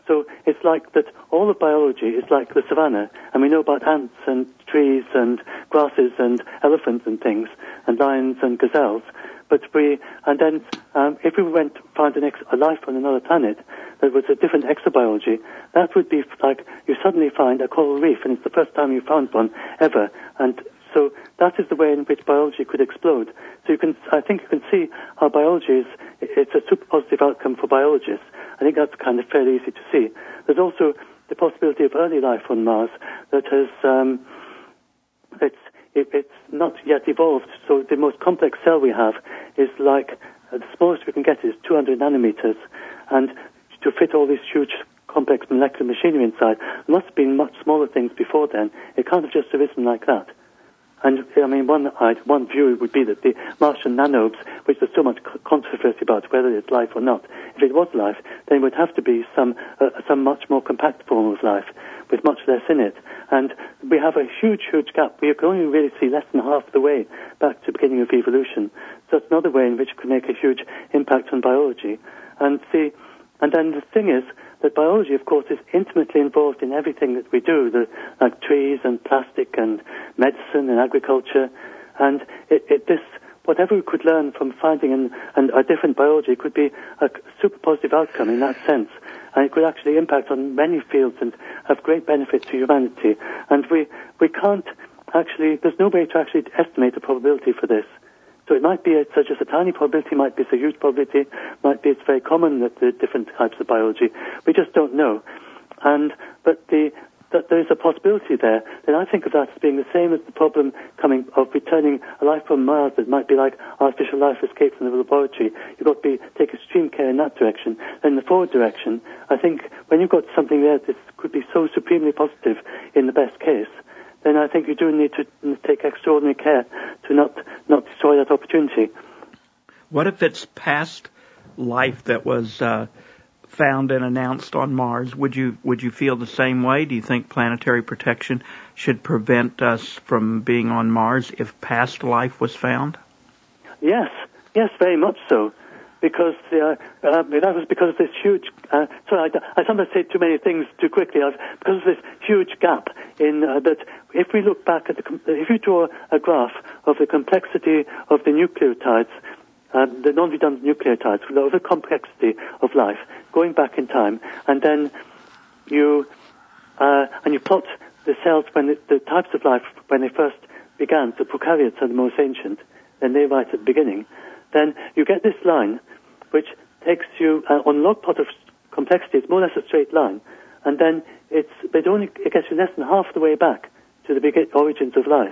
So it's like that all of biology is like the savannah, and we know about ants and trees and grasses and elephants and things, and lions and gazelles. But we, and then um, if we went found an ex- a life on another planet that was a different exobiology, that would be like you suddenly find a coral reef, and it's the first time you found one ever. And so that is the way in which biology could explode. So you can, I think you can see how biology is, it's a super positive outcome for biologists. I think that's kind of fairly easy to see. There's also the possibility of early life on Mars that has, um, it's, it, it's not yet evolved. So the most complex cell we have is like, uh, the smallest we can get is two hundred nanometers. And to fit all these huge complex molecular machinery inside, there must have been much smaller things before then. It can't have just arisen like that. And, I mean, one one view would be that the Martian nanobes, which there's so much controversy about whether it's life or not, if it was life, then it would have to be some uh, some much more compact form of life, with much less in it. And we have a huge, huge gap. We can only really see less than half the way back to the beginning of evolution. So that's another way in which it could make a huge impact on biology. And the, and then the thing is, that biology, of course, is intimately involved in everything that we do, the, like trees and plastic and medicine and agriculture. And it, it, this, whatever we could learn from finding an, an, a different biology could be a super positive outcome in that sense. And it could actually impact on many fields and have great benefit to humanity. And we, we can't actually, there's no way to actually estimate the probability for this. So it might be a, such as a tiny probability, might be a huge probability, might be it's very common that there are different types of biology. We just don't know. And, but the, that there is a possibility there, then I think of that as being the same as the problem coming of returning a life from Mars that might be like artificial life escaped from the laboratory. You've got to be, take extreme care in that direction. Then in the forward direction, I think when you've got something there that could be so supremely positive in the best case, then I think you do need to take extraordinary care to not, not destroy that opportunity. What if it's past life that was uh, found and announced on Mars? Would you would you feel the same way? Do you think planetary protection should prevent us from being on Mars if past life was found? Yes, yes, very much so. Because uh, uh, that was because of this huge. Uh, sorry, I, I sometimes say too many things too quickly. I've, because of this huge gap in uh, that. If we look back at the, if you draw a graph of the complexity of the nucleotides, uh, the non-redundant nucleotides, of the complexity of life, going back in time, and then you uh, and you plot the cells when it, the types of life when they first began. The prokaryotes are the most ancient, and they right at the beginning. Then you get this line, which takes you uh, on log plot of complexity. It's more or less a straight line, and then it's it only it gets you less than half the way back to the big origins of life.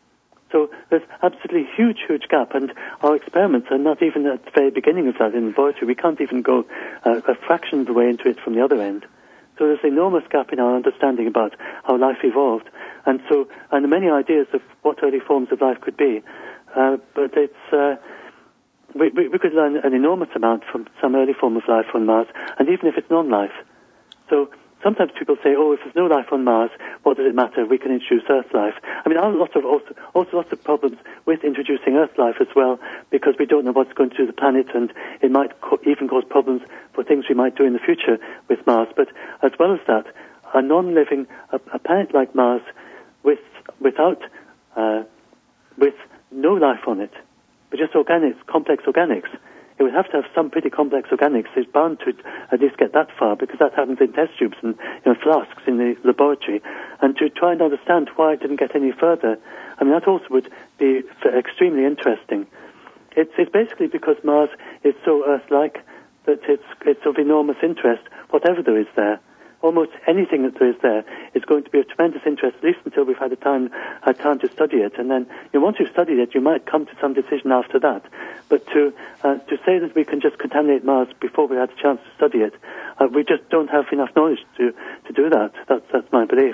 So there's absolutely huge, huge gap, and our experiments are not even at the very beginning of that in the laboratory. We can't even go uh, a fraction of the way into it from the other end. So there's an enormous gap in our understanding about how life evolved, and so and there are many ideas of what early forms of life could be, uh, but it's. Uh, We, we, we could learn an enormous amount from some early form of life on Mars, and even if it's non-life. So sometimes people say, oh, if there's no life on Mars, what does it matter? We can introduce Earth life. I mean, there are lots of, also, also lots of problems with introducing Earth life as well, because we don't know what's going to do to the planet, and it might co- even cause problems for things we might do in the future with Mars. But as well as that, a non-living, a, a planet like Mars with, without, uh, with no life on it, but just organics, complex organics. It would have to have some pretty complex organics. It's bound to at least get that far, because that happens in test tubes and you know, flasks in the laboratory. And to try and understand why it didn't get any further, I mean, that also would be extremely interesting. It's, it's basically because Mars is so Earth-like that it's, it's of enormous interest, whatever there is there. Almost anything that there is there is going to be of tremendous interest, at least until we've had a time, had time to study it. And then, you know, once you've studied it, you might come to some decision after that. But to uh, to say that we can just contaminate Mars before we had a chance to study it, uh, we just don't have enough knowledge to, to do that. That's, that's my belief.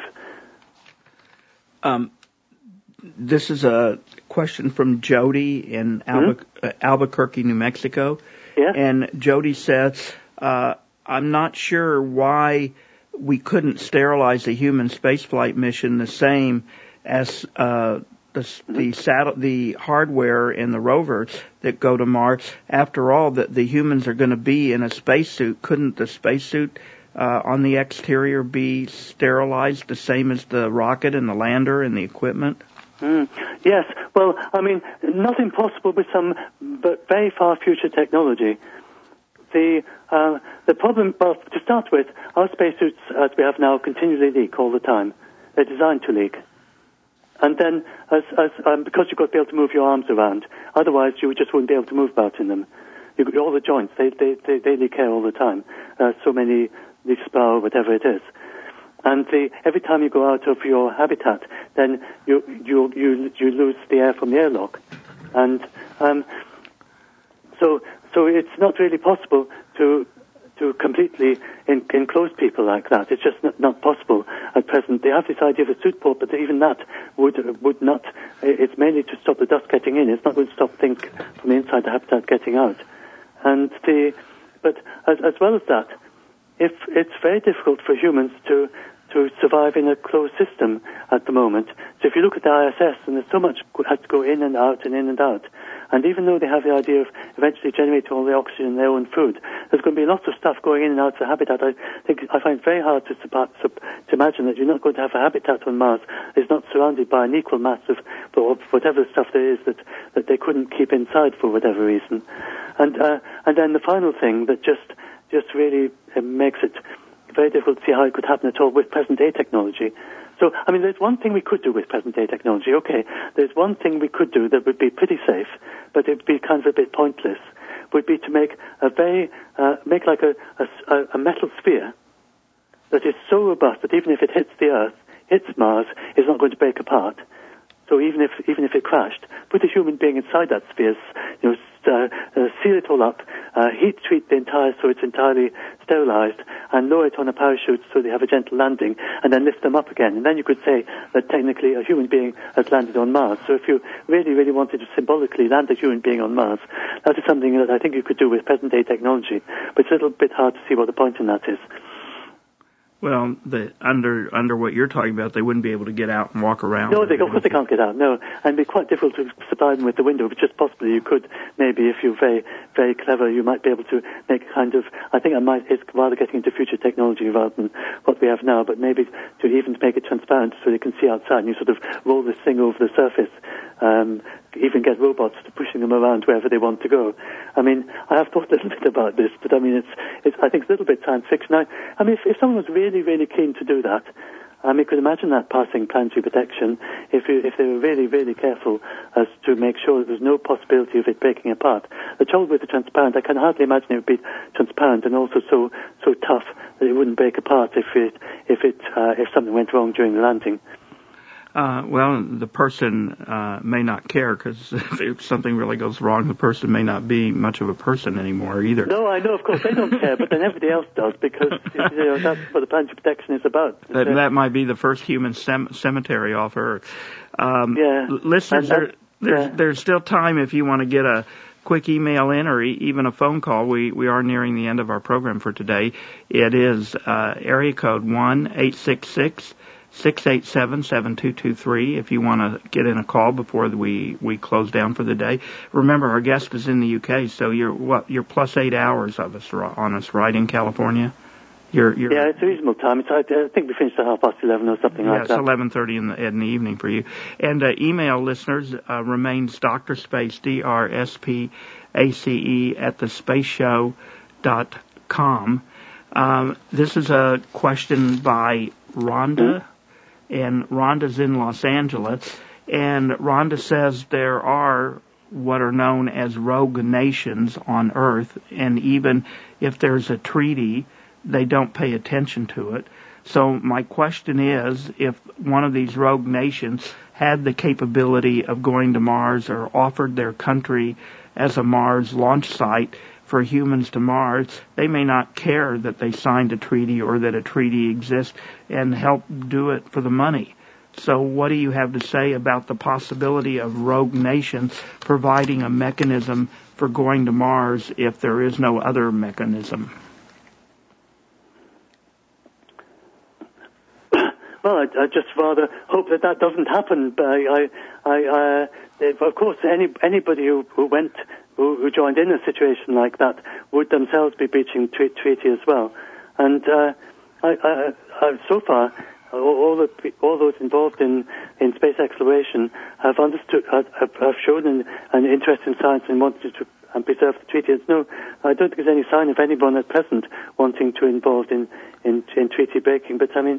Um, this is a question from Jody in Albu- mm-hmm. uh, Albuquerque, New Mexico. Yeah. And Jody says, uh, I'm not sure why we couldn't sterilize the human spaceflight mission the same as uh, the the, saddle, the hardware and the rovers that go to Mars. After all, that the humans are going to be in a spacesuit. Couldn't the spacesuit uh, on the exterior be sterilized the same as the rocket and the lander and the equipment? Mm, yes. Well, I mean, not impossible with some but very far future technology. The uh, the problem, well, to start with, our spacesuits as we have now continually leak all the time. They're designed to leak. And then, as, as um, because you've got to be able to move your arms around, otherwise you just wouldn't be able to move about in them. You, all the joints, they, they, they, they leak air all the time. Uh, so many leaks per hour, whatever it is. And the, every time you go out of your habitat, then you you you you lose the air from the airlock, and um, so so it's not really possible to to completely en- enclose people like that. It's just not, not possible at present. They have this idea of a suit port, but even that would would not. It's mainly to stop the dust getting in. It's not going to stop things from the inside the habitat getting out. And the but as as well as that, if it's very difficult for humans to to survive in a closed system at the moment. So if you look at the I S S, and there's so much has to go in and out and in and out, and even though they have the idea of eventually generating all the oxygen in their own food, there's going to be lots of stuff going in and out of the habitat. I think I find it very hard to, to imagine that you're not going to have a habitat on Mars that's not surrounded by an equal mass of whatever stuff there is that, that they couldn't keep inside for whatever reason. And uh, and then the final thing that just just really uh, makes it very difficult to see how it could happen at all with present-day technology. So, I mean, there's one thing we could do with present-day technology. Okay, there's one thing we could do that would be pretty safe, but it would be kind of a bit pointless, would be to make a very, uh, make like a, a, a metal sphere that is so robust that even if it hits the Earth, hits Mars, it's not going to break apart. So even if even if it crashed, put a human being inside that sphere, you know, uh, uh, seal it all up, uh, heat treat the entire so it's entirely sterilized, and lower it on a parachute so they have a gentle landing, and then lift them up again. And then you could say that technically a human being has landed on Mars. So if you really, really wanted to symbolically land a human being on Mars, that is something that I think you could do with present-day technology. But it's a little bit hard to see what the point in that is. Well, the, under under what you're talking about, they wouldn't be able to get out and walk around. No, they, of course they can't get out, no. And it'd be quite difficult to supply them with the window, but just possibly you could, maybe if you're very, very clever, you might be able to make a kind of, I think I might, it's rather getting into future technology rather than what we have now, but maybe to even make it transparent so they can see outside, and you sort of roll this thing over the surface, um, even get robots to pushing them around wherever they want to go. I mean, I have thought a little bit about this, but I mean, it's, it's I think it's a little bit science fiction. I, I mean, if, if someone was really, really keen to do that, um, you could imagine that passing planetary protection if you, if they were really, really careful as to make sure that there's no possibility of it breaking apart. The trouble with the transparent, I can hardly imagine it would be transparent and also so so tough that it wouldn't break apart if it if it uh, if something went wrong during the landing. Uh, well, the person uh, may not care, because if something really goes wrong, the person may not be much of a person anymore either. No, I know, of course, they don't care, but then everybody else does, because you know, that's what the planetary protection is about. That, that might be the first human sem- cemetery off Earth. Um, yeah. Listeners, that, there, there's, yeah. there's still time if you want to get a quick email in or e- even a phone call. We we are nearing the end of our program for today. It is uh, area code one eight six six six eight seven, seven two two three if you want to get in a call before we, we close down for the day. Remember, our guest is in the U K, so you're what you're plus eight hours of us on us, right, in California? You're, you're, yeah, it's a reasonable time. It's, I, I think we finished at half past eleven or something yeah, like that. Yeah, it's eleven thirty in the, in the evening for you. And uh, email listeners uh, remains Doctor Space, D R S P A C E, at the space show dot com. Um, this is a question by Rhonda. Mm-hmm. And Rhonda's in Los Angeles, and Rhonda says there are what are known as rogue nations on Earth, and even if there's a treaty, they don't pay attention to it. So my question is, if one of these rogue nations had the capability of going to Mars or offered their country as a Mars launch site for humans to Mars, they may not care that they signed a treaty or that a treaty exists and help do it for the money. So what do you have to say about the possibility of rogue nations providing a mechanism for going to Mars if there is no other mechanism? Well, I, I just rather hope that that doesn't happen. But I, I, I uh, of course, any anybody who, who went, who, who joined in a situation like that would themselves be breaching tre- treaty as well. And uh, I, I, I, so far, all, all, the, all those involved in, in space exploration have understood, have, have shown an, an interest in science and wanted to and preserve the treaty. It's no, I don't think there's any sign of anyone at present wanting to involved in, in, in treaty breaking. But I mean,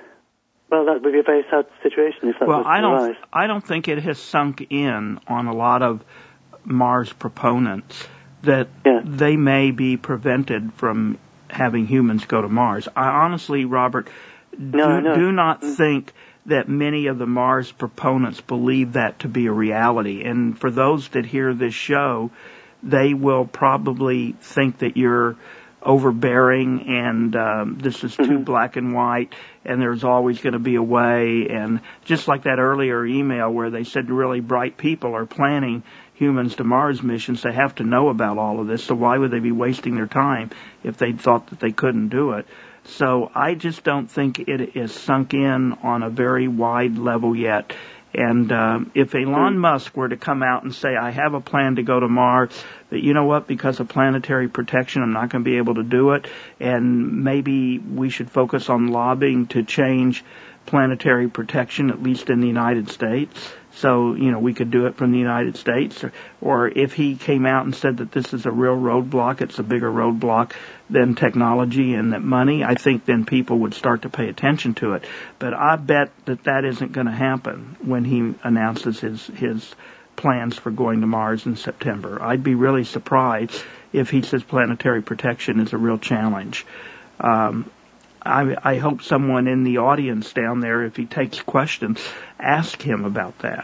well, that would be a very sad situation if that well, was to I don't, arise. I don't think it has sunk in on a lot of Mars proponents that yeah. they may be prevented from having humans go to Mars. I honestly, Robert, no, do, no. do not think that many of the Mars proponents believe that to be a reality. And for those that hear this show, they will probably think that you're overbearing and um, this is too mm-hmm. black and white and there's always going to be a way. And just like that earlier email where they said really bright people are planning humans to Mars missions, they have to know about all of this. So why would they be wasting their time if they thought that they couldn't do it? So I just don't think it is sunk in on a very wide level yet. And um, if Elon Musk were to come out and say, I have a plan to go to Mars, but you know what, because of planetary protection, I'm not going to be able to do it, and maybe we should focus on lobbying to change planetary protection, at least in the United States. So, you know, we could do it from the United States. Or, or if he came out and said that this is a real roadblock, it's a bigger roadblock than technology and that money, I think then people would start to pay attention to it. But I bet that that isn't going to happen when he announces his, his plans for going to Mars in September. I'd be really surprised if he says planetary protection is a real challenge. Um, I, I hope someone in the audience down there, if he takes questions, ask him about that,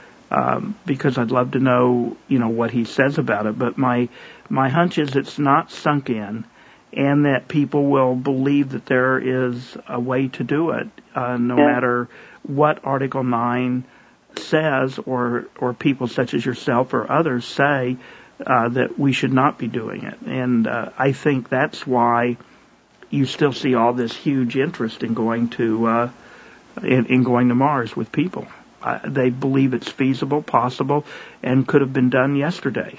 um, because I'd love to know, you know, what he says about it. But my my hunch is it's not sunk in, and that people will believe that there is a way to do it, uh, no yeah. matter what Article nine says, or or people such as yourself or others say uh, that we should not be doing it. And uh, I think that's why you still see all this huge interest in going to uh, in, in going to Mars with people. Uh, they believe it's feasible, possible, and could have been done yesterday.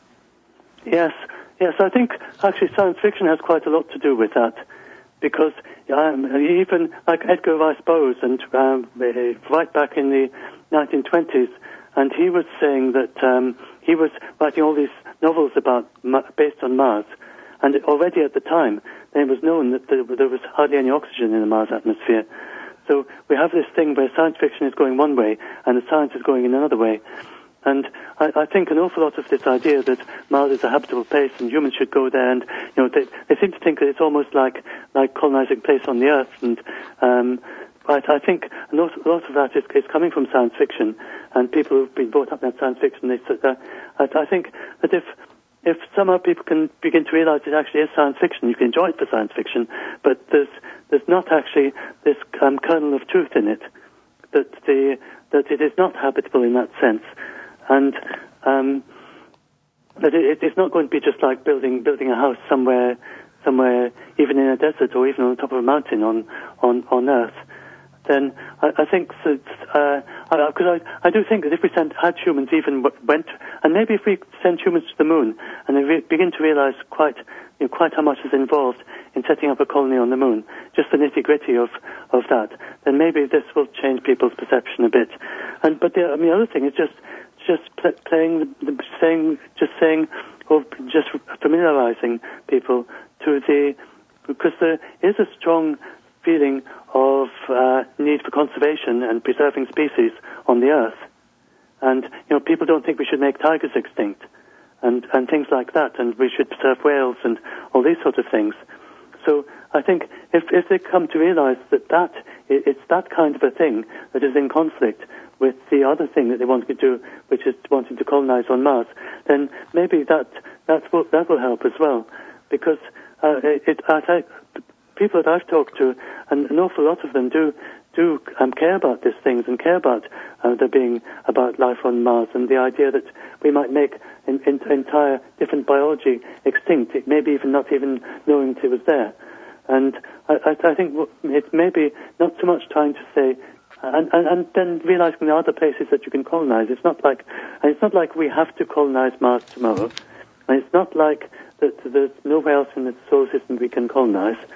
Yes, yes. I think actually science fiction has quite a lot to do with that, because um, even like Edgar Rice Burroughs, and um, right back in the nineteen twenties, and he was saying that um, he was writing all these novels about based on Mars. And already at the time, it was known that there, there was hardly any oxygen in the Mars atmosphere. So we have this thing where science fiction is going one way and the science is going in another way. And I, I think an awful lot of this idea that Mars is a habitable place and humans should go there, and you know, they, they seem to think that it's almost like like colonizing a place on the Earth. And um, I, I think a lot, a lot of that is, is coming from science fiction, and people who've been brought up in science fiction. They, uh, I, I think that if If somehow people can begin to realize it actually is science fiction, you can enjoy it for science fiction, but there's there's not actually this um, kernel of truth in it, that the that it is not habitable in that sense, and um, that it, it's not going to be just like building building a house somewhere somewhere even in a desert or even on the top of a mountain on on on Earth. Then I, I think that because uh, I, I do think that if we sent had humans even went, and maybe if we send humans to the moon and they re- begin to realize quite you know, quite how much is involved in setting up a colony on the moon, just the nitty gritty of, of that, then maybe this will change people's perception a bit. And but the, I mean, the other thing is just just pl- playing the, the saying just saying or just familiarizing people to the because there is a strong feeling of uh, need for conservation and preserving species on the Earth. And, you know, people don't think we should make tigers extinct and, and things like that, and we should preserve whales and all these sorts of things. So I think if, if they come to realize that, that it, it's that kind of a thing that is in conflict with the other thing that they want to do, which is wanting to colonize on Mars, then maybe that, that, will, that will help as well. Because uh, it, it, I, people that I've talked to, and an awful lot of them do do um, care about these things and care about uh, there being about life on Mars and the idea that we might make in, in, entire different biology extinct, it maybe even not even knowing it was there. And I, I, I think it's maybe not so much trying to say, and, and, and then realizing there are other places that you can colonize. It's not like, and it's not like we have to colonize Mars tomorrow, and it's not like that there's nowhere else in the solar system we can colonize.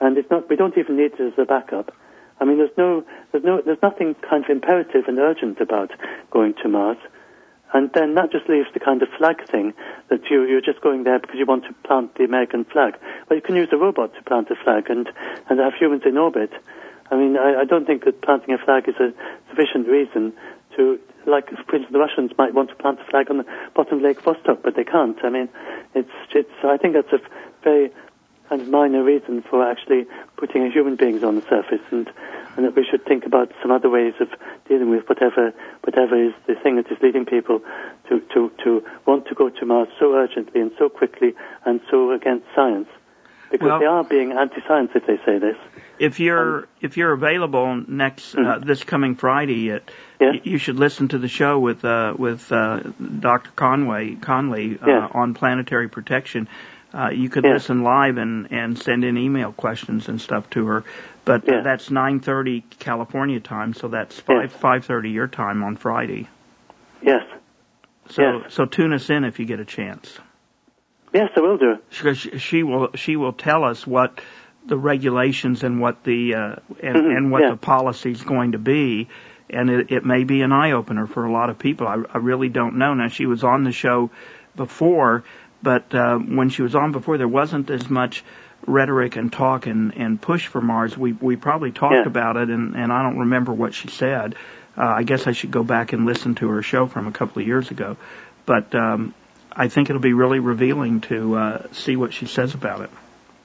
and it's not. We don't even need it as a backup. I mean, there's no, there's no, there's nothing kind of imperative and urgent about going to Mars. And then that just leaves the kind of flag thing that you, you're just going there because you want to plant the American flag. Well, you can use a robot to plant a flag and, and have humans in orbit. I mean, I, I don't think that planting a flag is a sufficient reason to, like, for instance, the Russians might want to plant a flag on the bottom of Lake Vostok, but they can't. I mean, it's, it's, I think that's a very kind of minor reason for actually putting human beings on the surface, and, and that we should think about some other ways of dealing with whatever whatever is the thing that is leading people to, to, to want to go to Mars so urgently and so quickly and so against science. Because well, they are being anti-science if they say this. If you're um, if you're available next uh, this coming Friday, at, yes. y- you should listen to the show with uh, with uh, Doctor Conway Conley uh, yes. on planetary protection. Uh, you could yes. listen live and, and send in email questions and stuff to her. But yes. uh, that's nine thirty California time, so that's five yes. five thirty your time on Friday. Yes. So yes. so tune us in if you get a chance. Yes, I will do. She, she will she will tell us what the regulations and what the uh, and, mm-hmm. and what yeah. the policy is going to be, and it, it may be an eye opener for a lot of people. I, I really don't know. Now, she was on the show before. But uh, when she was on before, there wasn't as much rhetoric and talk and, and push for Mars. We we probably talked yeah. about it, and, and I don't remember what she said. Uh, I guess I should go back and listen to her show from a couple of years ago. But um, I think it'll be really revealing to uh, see what she says about it.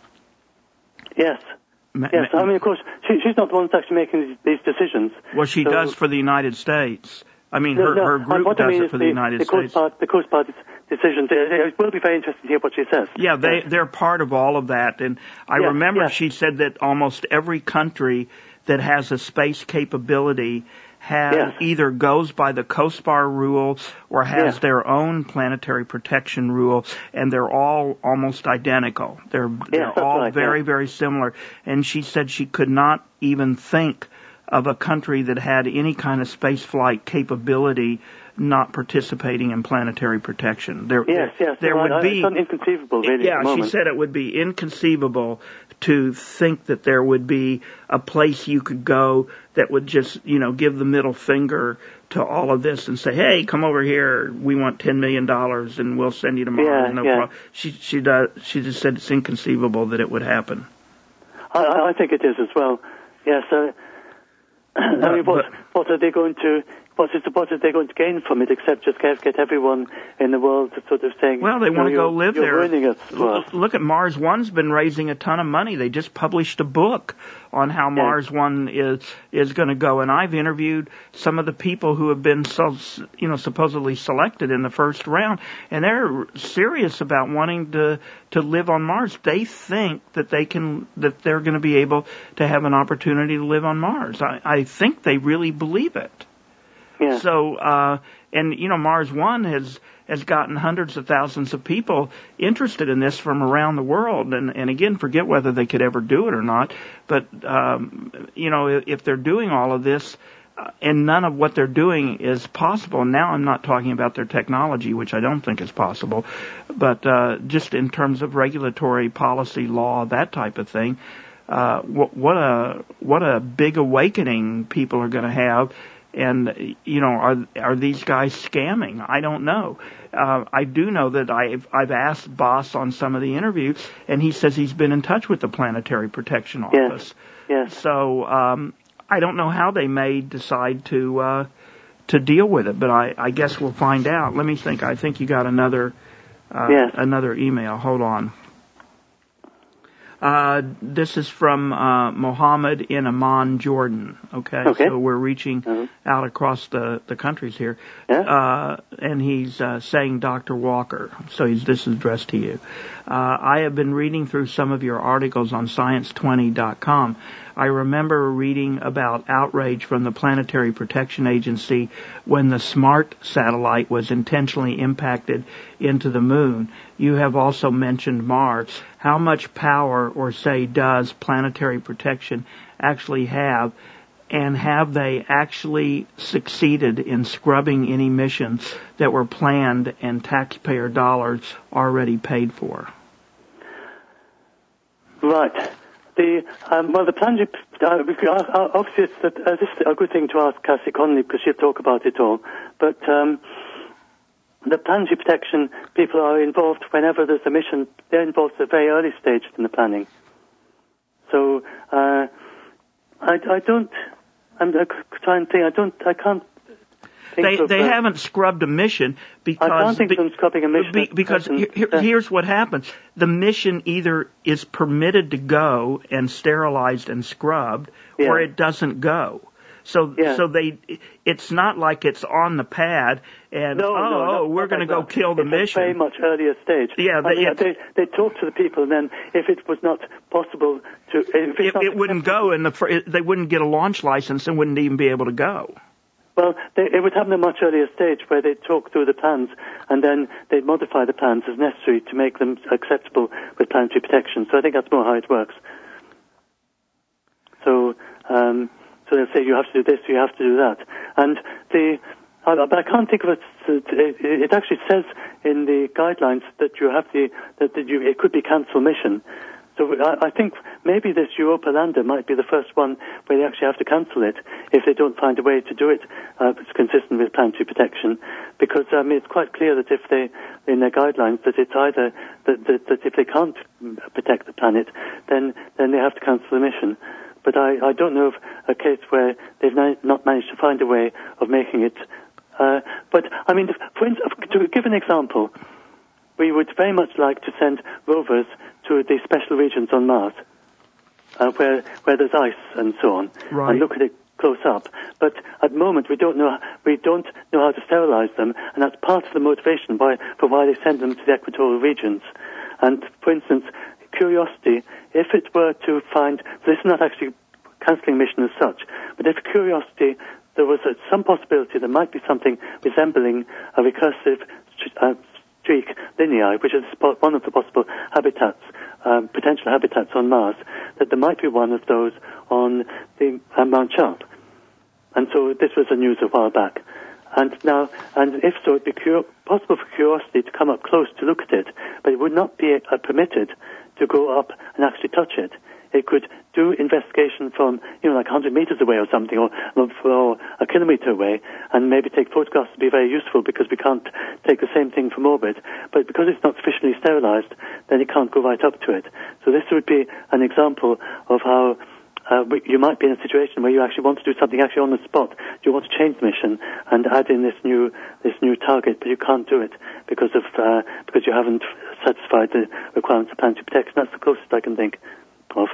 Yes. Ma- yes, ma- I mean, of course, she, she's not the one that's actually making these, these decisions. Well, she so, does for the United States. I mean, her, no, no, her group does I mean it for the, the United the States. Coast the Coast Party's decisions. It will be very interesting to hear what she says. Yeah, they, they're part of all of that. And I yeah, remember yeah. she said that almost every country that has a space capability has yes. either goes by the COSPAR rule or has yeah. their own planetary protection rule, and they're all almost identical. They're, yes, they're all right, very, yeah. very similar. And she said she could not even think of a country that had any kind of space flight capability not participating in planetary protection. There, yes, there, yes. there no, would I, be it's inconceivable, really. Yeah, at the moment. She said it would be inconceivable to think that there would be a place you could go that would just, you know, give the middle finger to all of this and say, "Hey, come over here. We want ten million dollars, and we'll send you to Mars." Yeah, no yeah. problem. She she does. She just said it's inconceivable that it would happen. I, I think it is as well. Yes. Uh, I mean, what, but, what are they going to? What is what are they going to gain from it except just get, get everyone in the world to sort of saying, well, they want to go live you're there. Ruining us look, look at Mars One's been raising a ton of money. They just published a book on how yeah. Mars One is is going to go, and I've interviewed some of the people who have been so, you know, supposedly selected in the first round, and they're serious about wanting to to live on Mars. They think that they can that they're going to be able to have an opportunity to live on Mars. I, I think they really believe it. Yeah. So, uh, and, you know, Mars One has, has gotten hundreds of thousands of people interested in this from around the world. And, and again, forget whether they could ever do it or not. But, um, you know, if, if they're doing all of this, uh, and none of what they're doing is possible. Now I'm not talking about their technology, which I don't think is possible, but, uh, just in terms of regulatory policy, law, that type of thing. Uh, what, what a, what a big awakening people are going to have. And, you know, are are these guys scamming? I don't know. Uh, I do know that I've, I've asked Boss on some of the interviews, and he says he's been in touch with the Planetary Protection Office. Yes. Yes. So um, I don't know how they may decide to uh, to deal with it, but I, I guess we'll find out. Let me think. I think you got another uh, yes. another email. Hold on. Uh, this is from uh, Mohammed in Amman, Jordan. Okay, okay. So we're reaching uh-huh. out across the, the countries here. Yeah. Uh, and he's uh, saying, Doctor Walker, so he's, this is addressed to you. Uh, I have been reading through some of your articles on science twenty dot com. I remember reading about outrage from the Planetary Protection Agency when the SMART satellite was intentionally impacted into the moon. You have also mentioned Mars. How much power, or say, does planetary protection actually have? And have they actually succeeded in scrubbing any missions that were planned and taxpayer dollars already paid for? Right. the um, well, the planetary uh, obviously it's that, uh, this is a good thing to ask Cassie Connolly because she'll talk about it all. But um, the planetary protection people are involved whenever there's a mission. They're involved at a very early stage in the planning. So uh, I, I don't. I'm uh, trying to think. I don't. I can't. They of, they uh, haven't scrubbed a mission because I can't think be, of them scrubbing a mission be, because person, here, uh, here's what happens: the mission either is permitted to go and sterilized and scrubbed, yeah. or it doesn't go. So yeah. so they it's not like it's on the pad and no, oh, no, oh we're going like to go that. kill the it's mission. A very much earlier stage. Yeah, I they, mean, they they talk to the people, and then if it was not possible to, if it's it, not it wouldn't go, and the they wouldn't get a launch license and wouldn't even be able to go. Well, they, it would happen at a much earlier stage where they'd talk through the plans and then they'd modify the plans as necessary to make them acceptable with planetary protection. So I think that's more how it works. So, um, so they'll say you have to do this, you have to do that. And the, uh, but I can't think of it, it, it actually says in the guidelines that you have the, that you, it could be cancel mission. So I, I think maybe this Europa lander might be the first one where they actually have to cancel it if they don't find a way to do it uh, that's consistent with planetary protection. Because I mean, it's quite clear that if they, in their guidelines, that it's either that, that, that if they can't protect the planet, then then they have to cancel the mission. But I, I don't know of a case where they've not managed to find a way of making it. Uh, but I mean, for instance, to give an example, we would very much like to send rovers to the special regions on Mars, uh, where where there's ice and so on, right. and look at it close up. But at the moment, we don't know we don't know how to sterilize them, and that's part of the motivation why for why they send them to the equatorial regions. And for instance, Curiosity, if it were to find, this is not actually cancelling mission as such, but if Curiosity there was a, some possibility there might be something resembling a recursive uh, streak lineae, which is one of the possible habitats, um, potential habitats on Mars, that there might be one of those on the uh, Mount Sharp. And so this was the news a while back. And now, and if so, it'd be cur- possible for Curiosity to come up close to look at it, but it would not be uh, permitted to go up and actually touch it. It could do investigation from, you know, like one hundred meters away or something, or, or a kilometer away, and maybe take photographs to be very useful because we can't take the same thing from orbit. But because it's not sufficiently sterilized, then it can't go right up to it. So this would be an example of how uh, you might be in a situation where you actually want to do something actually on the spot. You want to change the mission and add in this new this new target, but you can't do it because of uh, because you haven't satisfied the requirements of planetary protection. That's the closest I can think of.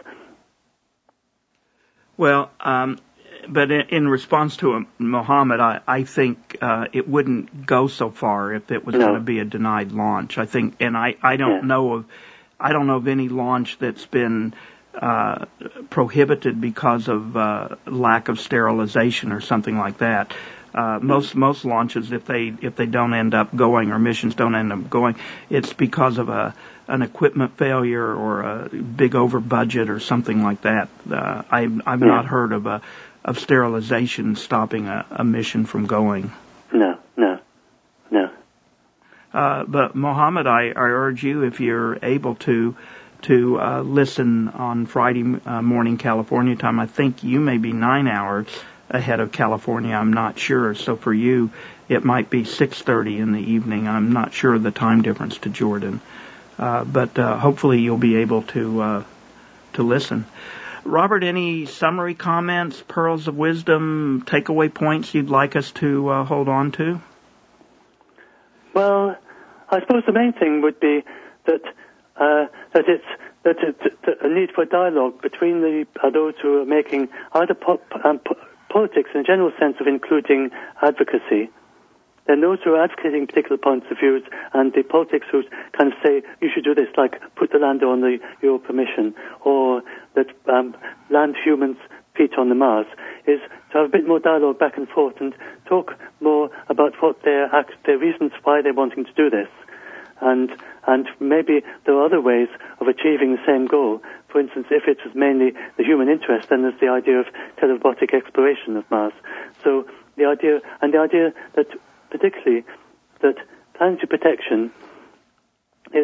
Well, um, but in, in response to um, Mohammed, I, I think uh, it wouldn't go so far if it was no. going to be a denied launch. I think, and I, I don't yeah. know of, I don't know of any launch that's been uh, prohibited because of uh, lack of sterilization or something like that. Uh, most most launches, if they if they don't end up going or missions don't end up going, it's because of a an equipment failure or a big over budget or something like that. Uh, I, I've yeah. not heard of a of sterilization stopping a, a mission from going. No, no, no. Uh, but Mohammed, I, I urge you, if you're able to, to uh, listen on Friday uh, morning California time. I think you may be nine hours ahead of California. I'm not sure. So for you, it might be six thirty in the evening. I'm not sure of the time difference to Jordan. Uh, but uh, hopefully you'll be able to uh, to listen. Robert, any summary comments, pearls of wisdom, takeaway points you'd like us to uh, hold on to? Well, I suppose the main thing would be that uh, that it's that it's a need for dialogue between the uh, those who are making either po- um, po- politics in a general sense of including advocacy. Then those who are advocating particular points of views and the politics who kind of say you should do this, like put the lander on the Europa mission, or that um, land humans' feet on the Mars, is to have a bit more dialogue back and forth and talk more about what their their reasons why they're wanting to do this, and and maybe there are other ways of achieving the same goal. For instance, if it was mainly the human interest, then there's the idea of telerobotic exploration of Mars. So the idea and the idea that particularly that planetary protection is,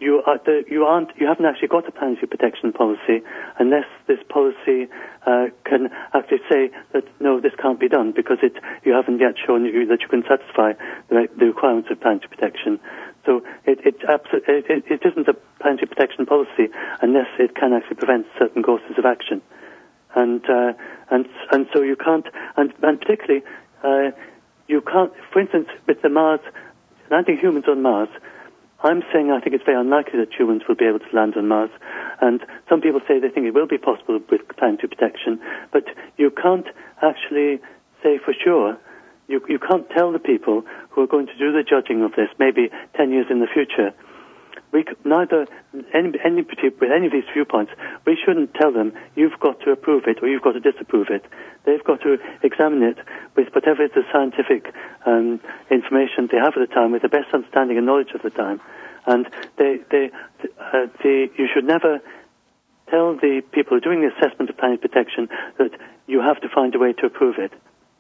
you are the, you aren't you haven't actually got a planetary protection policy unless this policy uh, can actually say that no, this can't be done because it you haven't yet shown you that you can satisfy the, the requirements of planetary protection. So it it, abso- it it it isn't a planetary protection policy unless it can actually prevent certain courses of action, and uh, and and so you can't and and particularly uh, you can't. For instance, with the Mars landing humans on Mars. I'm saying I think it's very unlikely that humans will be able to land on Mars, and some people say they think it will be possible with planetary protection, but you can't actually say for sure. You, you can't tell the people who are going to do the judging of this maybe ten years in the future. We neither any, any with any of these viewpoints, we shouldn't tell them you've got to approve it or you've got to disapprove it. They've got to examine it with whatever is the scientific um, information they have at the time, with the best understanding and knowledge of the time. And they, they, uh, they, you should never tell the people who are doing the assessment of planetary protection that you have to find a way to approve it,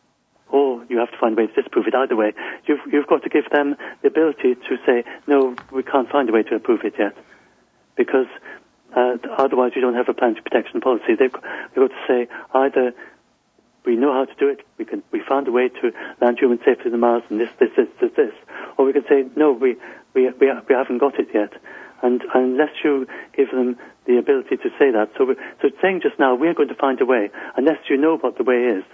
or you have to find a way to disprove it. Either way, you've, you've got to give them the ability to say, no, we can't find a way to approve it yet, because uh, otherwise you don't have a planetary protection policy. They've, they've got to say either we know how to do it, we can we found a way to land humans safely on Mars, and this, this, this, this, this, or we can say no, we we we, we haven't got it yet. And unless you give them the ability to say that, so we, so saying just now we're going to find a way, unless you know what the way is,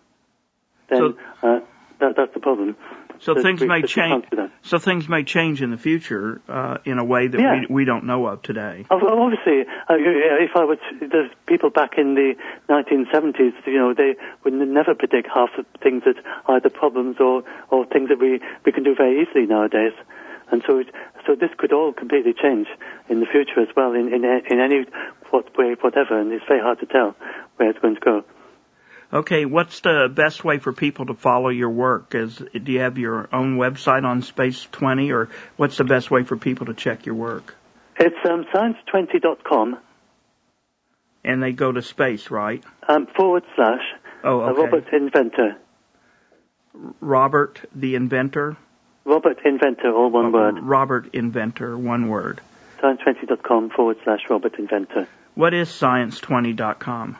then so, uh, that, that's the problem. So that things we, may change. So things may change in the future uh, in a way that yeah. we we don't know of today. Obviously, uh, if I would, there's people back in the nineteen seventies, you know, they would never predict half the things that are either problems or, or things that we, we can do very easily nowadays. And so, it, so this could all completely change in the future as well, in in, in any what way, whatever. And it's very hard to tell where it's going to go. Okay, what's the best way for people to follow your work? Is do you have your own website on Space twenty, or what's the best way for people to check your work? It's um, science twenty dot com. And they go to space, right? Um, forward slash. Oh, okay. Uh, Robert Inventor. Robert the Inventor? Robert Inventor, all one oh, word. Robert Inventor, one word. science twenty dot com forward slash Robert Inventor. What is science twenty dot com?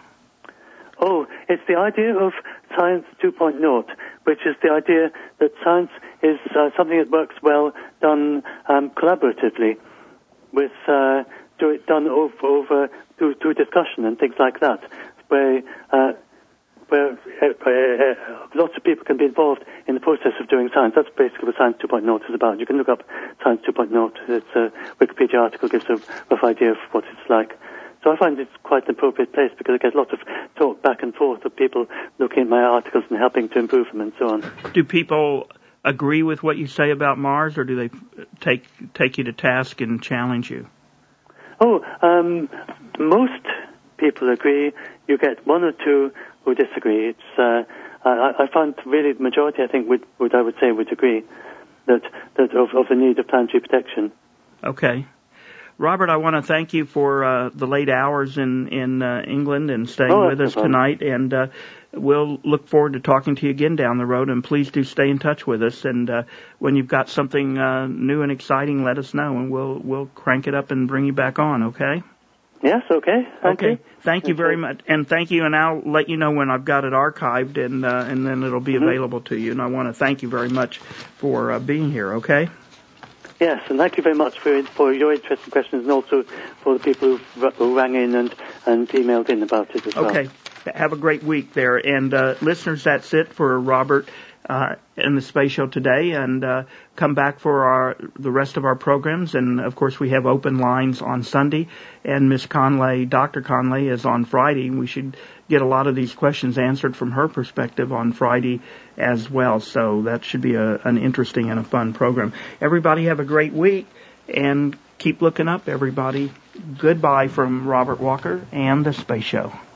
Oh, it's the idea of Science two point oh, which is the idea that science is uh, something that works well done um, collaboratively, with uh, do it done over, over through, through discussion and things like that, where uh, where uh, uh, lots of people can be involved in the process of doing science. That's basically what Science two point oh is about. You can look up Science two point oh. It's a Wikipedia article, gives a rough idea of what it's like. So I find it's quite an appropriate place because I get lots of talk back and forth of people looking at my articles and helping to improve them and so on. Do people agree with what you say about Mars, or do they take take you to task and challenge you? Oh, um, most people agree. You get one or two who disagree. It's uh, I, I find really the majority, I think, would, would I would say would agree that that of, of the need of planetary protection. Okay. Robert, I want to thank you for uh, the late hours in in uh, England and staying oh, with us tonight, and uh, we'll look forward to talking to you again down the road. And please do stay in touch with us. And uh, when you've got something uh, new and exciting, let us know, and we'll we'll crank it up and bring you back on. Okay? Yes. Okay. Thank okay. You. Thank you okay. very much, and thank you. And I'll let you know when I've got it archived, and uh, and then it'll be mm-hmm. available to you. And I want to thank you very much for uh, being here. Okay? Yes, and thank you very much for for your interesting questions, and also for the people who, who rang in and, and emailed in about it as well. Okay. Have a great week there. And uh, listeners, that's it for Robert uh, in the Space Show today. And uh, come back for our the rest of our programs. And, of course, we have open lines on Sunday. And Miss Conley, Doctor Conley, is on Friday. We should get a lot of these questions answered from her perspective on Friday as well. So that should be a, an interesting and a fun program. Everybody have a great week, and keep looking up, everybody. Goodbye from Robert Walker and the Space Show.